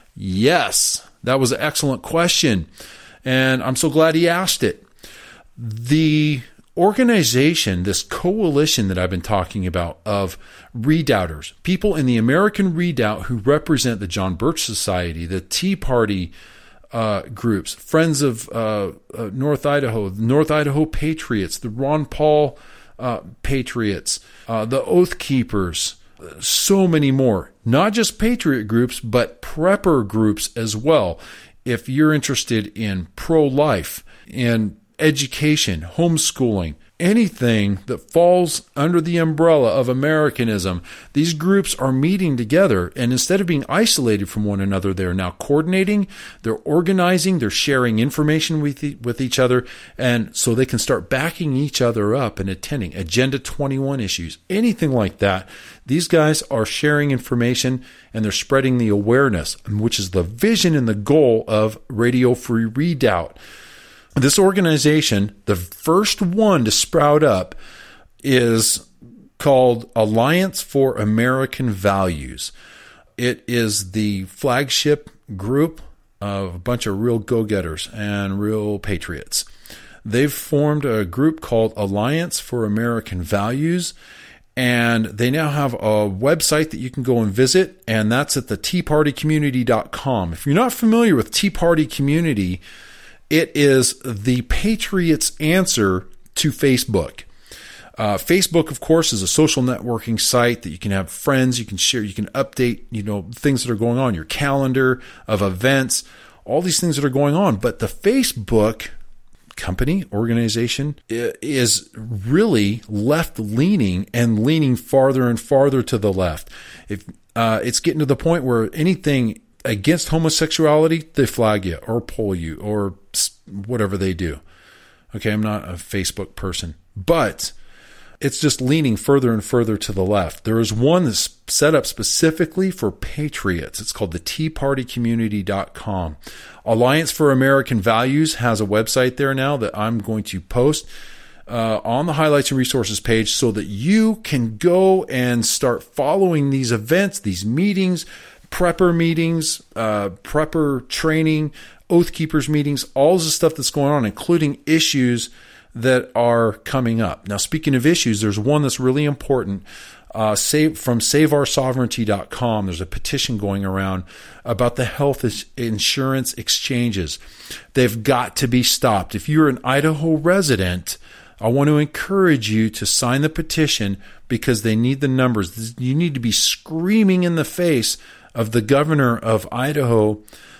Yes, that was an excellent question. And I'm so glad he asked it. The organization, this coalition that I've been talking about of redoubters, people in the American Redoubt who represent the John Birch Society, the Tea Party Uh, groups, Friends of uh, uh, North Idaho, North Idaho Patriots, the Ron Paul uh, Patriots, uh, the Oath Keepers, so many more. Not just patriot groups, but prepper groups as well. If you're interested in pro-life, in education, homeschooling, anything that falls under the umbrella of Americanism, these groups are meeting together, and instead of being isolated from one another, they're now coordinating, they're organizing, they're sharing information with e- with each other, and so they can start backing each other up and attending Agenda twenty-one issues, anything like that. These guys are sharing information, and they're spreading the awareness, which is the vision and the goal of Radio Free Redoubt. This organization, the first one to sprout up, is called Alliance for American Values. It is the flagship group of a bunch of real go-getters and real patriots. They've formed a group called Alliance for American Values, and they now have a website that you can go and visit, and that's at the tea party community dot com. If you're not familiar with Tea Party Community, it is the Patriots' answer to Facebook. Uh, Facebook, of course, is a social networking site that you can have friends, you can share, you can update, you know, things that are going on, your calendar of events, all these things that are going on. But the Facebook company, organization, is really left-leaning and leaning farther and farther to the left. If uh, it's getting to the point where anything against homosexuality, they flag you or pull you or whatever they do. Okay, I'm not a Facebook person, but it's just leaning further and further to the left. There is one that's set up specifically for patriots. It's called the tea party community dot com. Alliance for American Values has a website there now that I'm going to post uh, on the highlights and resources page so that you can go and start following these events, these meetings, prepper meetings, uh, prepper training, Oath Keepers meetings, all the stuff that's going on, including issues that are coming up. Now, speaking of issues, there's one that's really important. Uh, save, from save our sovereignty dot com, there's a petition going around about the health insurance exchanges. They've got to be stopped. If you're an Idaho resident, I want to encourage you to sign the petition because they need the numbers. You need to be screaming in the face of the governor of Idaho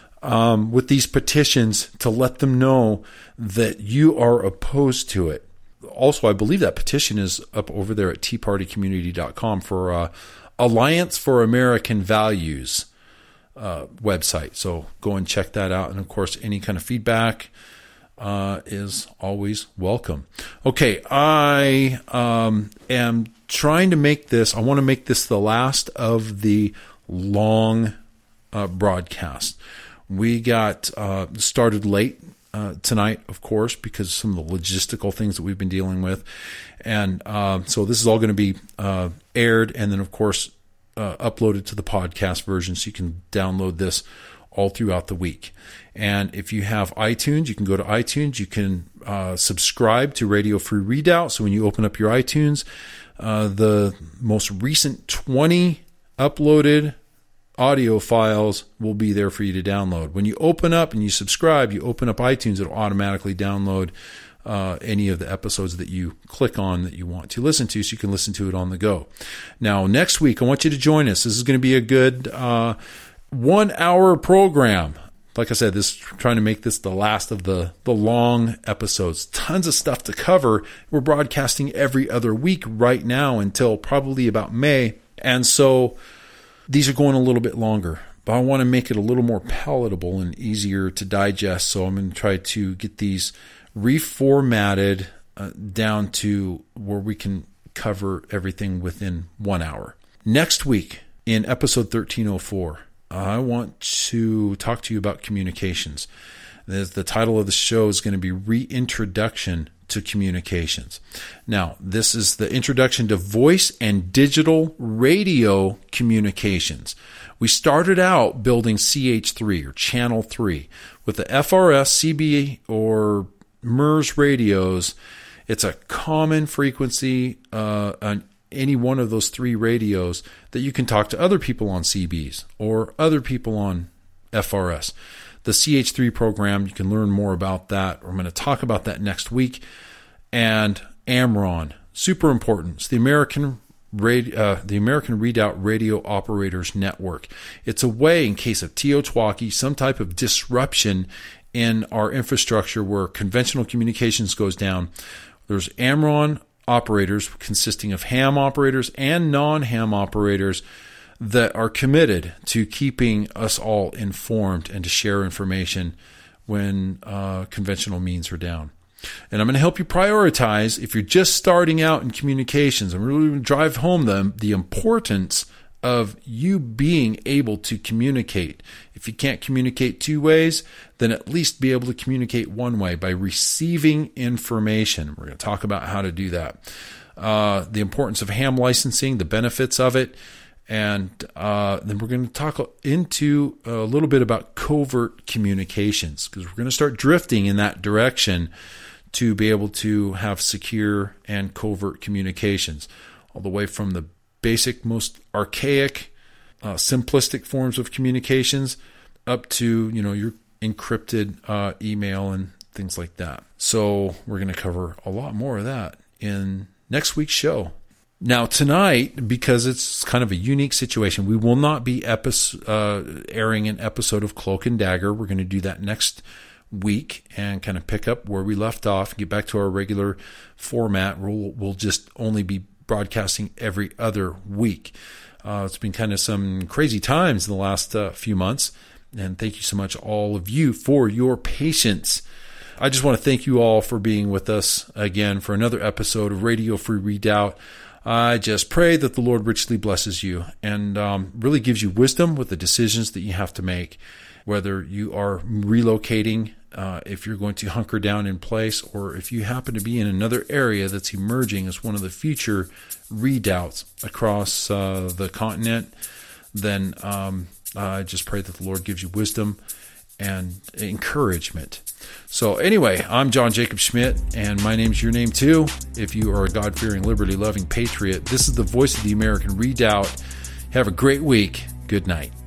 um, with these petitions to let them know that you are opposed to it. Also, I believe that petition is up over there at tea party community dot com for uh, Alliance for American Values uh, website. So go and check that out. And of course, any kind of feedback uh, is always welcome. Okay, I um, am trying to make this, I want to make this the last of the long uh, broadcast. We got uh, started late uh, tonight, of course, because of some of the logistical things that we've been dealing with. And uh, so this is all going to be uh, aired and then, of course, uh, uploaded to the podcast version so you can download this all throughout the week. And if you have iTunes, you can go to iTunes. You can uh, subscribe to Radio Free Redoubt. So when you open up your iTunes, uh, the most recent twenty uploaded audio files will be there for you to download. When you open up and you subscribe, you open up iTunes, it'll automatically download uh, any of the episodes that you click on that you want to listen to, so you can listen to it on the go. Now, next week, I want you to join us. This is going to be a good uh, one-hour program. Like I said, this trying to make this the last of the, the long episodes. Tons of stuff to cover. We're broadcasting every other week right now until probably about May. And so these are going a little bit longer, but I want to make it a little more palatable and easier to digest. So I'm going to try to get these reformatted uh, down to where we can cover everything within one hour. Next week in episode thirteen oh four, I want to talk to you about communications. The, the title of the show is going to be Reintroduction to Communications. Now, this is the introduction to voice and digital radio communications. We started out building C H three or Channel three with the F R S, C B, or M E R S radios. It's a common frequency uh, on any one of those three radios that you can talk to other people on C Bs or other people on F R S. The C H three program, you can learn more about that. I'm going to talk about that next week. And AMRON, super important. It's the American Radio, uh, the American Redoubt Radio Operators Network. It's a way, in case of Teotihuacan, some type of disruption in our infrastructure where conventional communications goes down. There's AMRON operators consisting of ham operators and non-ham operators that are committed to keeping us all informed and to share information when uh, conventional means are down. And I'm going to help you prioritize if you're just starting out in communications. I'm really going to drive home the, the importance of you being able to communicate. If you can't communicate two ways, then at least be able to communicate one way by receiving information. We're going to talk about how to do that. Uh, the importance of ham licensing, the benefits of it. And uh, then we're going to talk into a little bit about covert communications, because we're going to start drifting in that direction to be able to have secure and covert communications, all the way from the basic, most archaic, uh, simplistic forms of communications up to, you know, your encrypted uh, email and things like that. So we're going to cover a lot more of that in next week's show. Now, tonight, because it's kind of a unique situation, we will not be epi- uh, airing an episode of Cloak and Dagger. We're going to do that next week and kind of pick up where we left off, get back to our regular format. We'll, we'll just only be broadcasting every other week. Uh, it's been kind of some crazy times in the last uh, few months, and thank you so much, all of you, for your patience. I just want to thank you all for being with us again for another episode of Radio Free Redoubt. I just pray that the Lord richly blesses you and um, really gives you wisdom with the decisions that you have to make, whether you are relocating, uh, if you're going to hunker down in place, or if you happen to be in another area that's emerging as one of the future redoubts across uh, the continent. Then um, Uh, I just pray that the Lord gives you wisdom and encouragement. So anyway, I'm John Jacob Schmidt, and my name's your name too. If you are a God-fearing, liberty-loving patriot, this is the Voice of the American Redoubt. Have a great week. Good night.